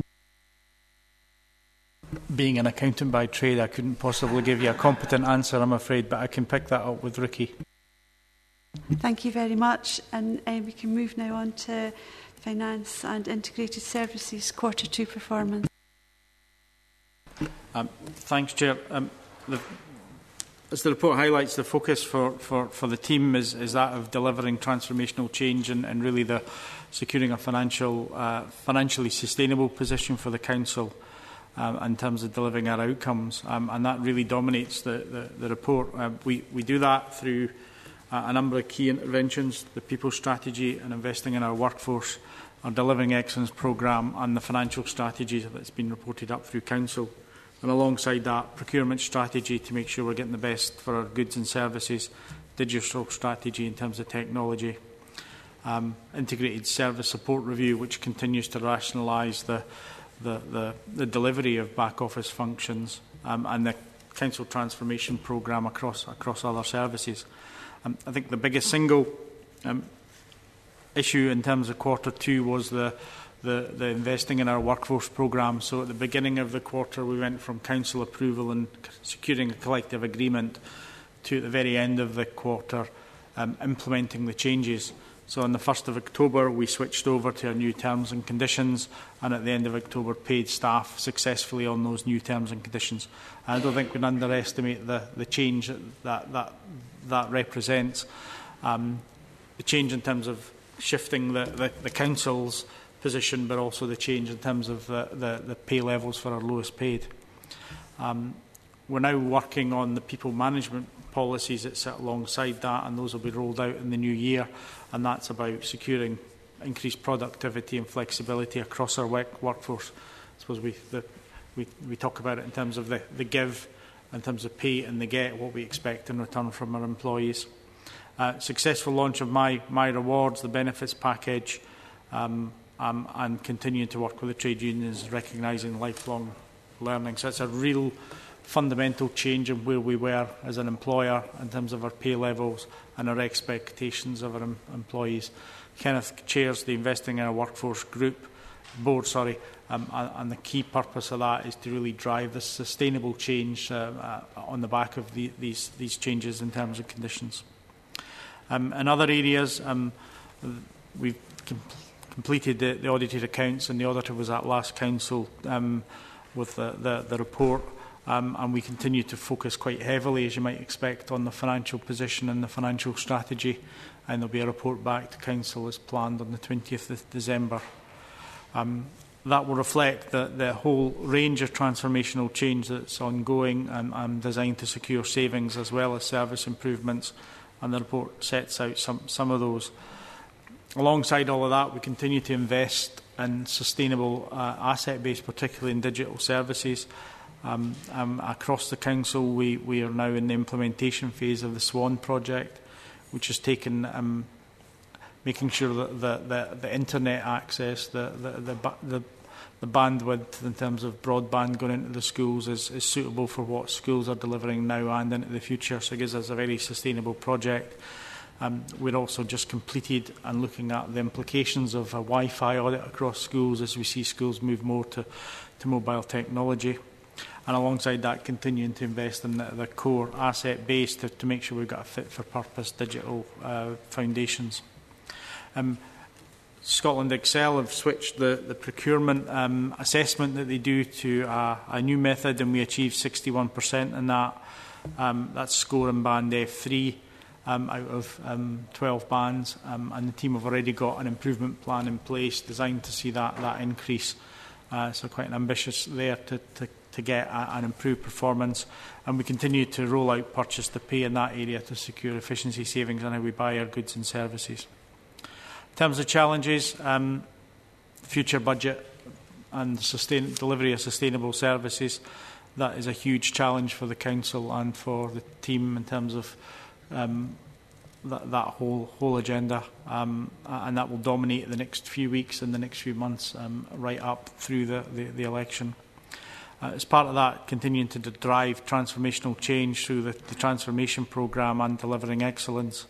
Being an accountant by trade, I couldn't possibly give you a competent answer, I'm afraid, but I can pick that up with Ricky. Thank you very much. And uh, we can move now on to Finance and Integrated Services Quarter two performance. Um, thanks, Chair. Um, the As the report highlights, the focus for, for, for the team is, is that of delivering transformational change and, and really the securing a financial, uh, financially sustainable position for the Council um, in terms of delivering our outcomes. Um, and that really dominates the, the, the report. Uh, we, we do that through uh, a number of key interventions, the people strategy and investing in our workforce, our Delivering Excellence programme and the financial strategy that's been reported up through Council. And alongside that, procurement strategy to make sure we're getting the best for our goods and services, digital strategy in terms of technology, um, integrated service support review, which continues to rationalise the, the, the, the delivery of back office functions, um, and the council transformation programme across, across other services. Um, I think the biggest single um, issue in terms of quarter two was the The, the investing in our workforce programme. So at the beginning of the quarter we went from council approval and securing a collective agreement to at the very end of the quarter um, implementing the changes. So on the first of October we switched over to our new terms and conditions, and at the end of October paid staff successfully on those new terms and conditions. And I don't think we can underestimate the, the change that that, that, that represents. Um, the change in terms of shifting the, the, the council's position, but also the change in terms of the, the, the pay levels for our lowest paid. Um, we're now working on the people management policies that sit alongside that, and those will be rolled out in the new year, and that's about securing increased productivity and flexibility across our work, workforce. I suppose we, the, we, we talk about it in terms of the, the give, in terms of pay and the get, what we expect in return from our employees. Uh, successful launch of My, My Rewards, the benefits package, um, um, and continuing to work with the trade unions, recognising lifelong learning. So it's a real fundamental change in where we were as an employer in terms of our pay levels and our expectations of our em employees. Kenneth chairs the Investing in Our Workforce Group board, sorry, um, and, and the key purpose of that is to really drive this sustainable change uh, uh, on the back of the, these, these changes in terms of conditions. Um, in other areas, um, we've com completed the, the audited accounts, and the auditor was at last council um, with the, the, the report. Um, and we continue to focus quite heavily, as you might expect, on the financial position and the financial strategy. And there'll be a report back to Council as planned on the twentieth of December. Um, that will reflect the, the whole range of transformational change that's ongoing and, and designed to secure savings as well as service improvements. And the report sets out some, some of those. Alongside all of that, we continue to invest in sustainable uh, asset base, particularly in digital services. Um, um, across the council, we, we are now in the implementation phase of the SWAN project, which has taken um, making sure that the, the, the internet access, the, the, the, the, the bandwidth in terms of broadband going into the schools is, is suitable for what schools are delivering now and into the future. So it gives us a very sustainable project. Um, we're also just completed and looking at the implications of a Wi-Fi audit across schools as we see schools move more to, to mobile technology. And alongside that, continuing to invest in the, the core asset base to, to make sure we've got a fit-for-purpose digital uh, foundations. Um, Scotland Excel have switched the, the procurement um, assessment that they do to uh, a new method, and we achieved sixty-one percent in that. Um, that's score in band F three um, out of um, twelve bands, um, and the team have already got an improvement plan in place designed to see that, that increase. Uh, so quite an ambitious there to, to to get a, an improved performance, and we continue to roll out purchase to pay in that area to secure efficiency savings on how we buy our goods and services. In terms of challenges, um, future budget and sustain, delivery of sustainable services, that is a huge challenge for the council and for the team in terms of um, that, that whole whole agenda, um, and that will dominate the next few weeks and the next few months, um, right up through the, the, the election. Uh, as part of that, continuing to drive transformational change through the, the transformation programme and delivering excellence.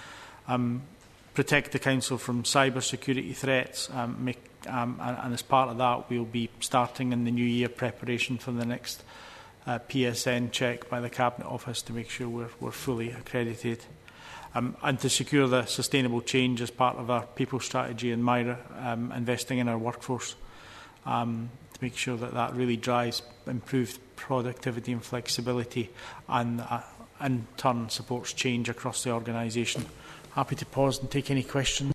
Um, protect the council from cyber security threats, um, make, um, and, and as part of that, we'll be starting in the new year preparation for the next uh, P S N check by the Cabinet Office to make sure we're, we're fully accredited. Um, and to secure the sustainable change as part of our people strategy and my um, investing in our workforce. Um, make sure that that really drives improved productivity and flexibility, and uh, in turn supports change across the organisation. Happy to pause and take any questions.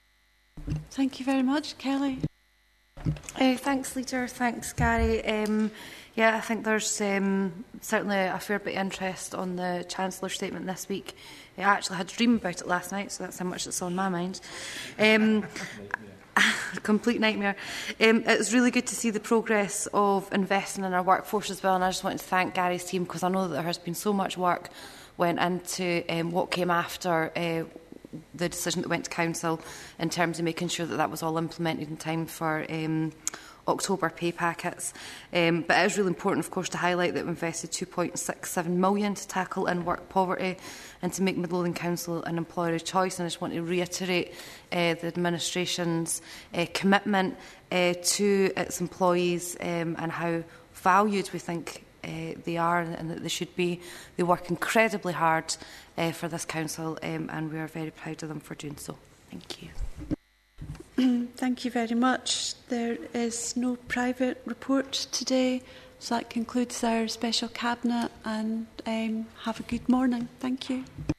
Thank you very much. Kelly. Uh, thanks, Leader. Thanks, Gary. Um, yeah, I think there's um, certainly a fair bit of interest on the Chancellor's statement this week. I actually had a dream about it last night, so that's how much it's on my mind. Um, complete nightmare. Um, it's really good to see the progress of investing in our workforce as well, and I just want to thank Gary's team, because I know that there has been so much work went into um, what came after uh, the decision that went to Council in terms of making sure that that was all implemented in time for um, October pay packets. Um, but it is really important, of course, to highlight that we invested two point six seven million pounds to tackle in-work poverty and to make Midlothian Council an employer of choice. And I just want to reiterate uh, the administration's uh, commitment uh, to its employees um, and how valued we think uh, they are and that they should be. They work incredibly hard uh, for this council, um, and we are very proud of them for doing so. Thank you. Thank you very much. There is no private report today, so that concludes our special cabinet, and um, have a good morning. Thank you.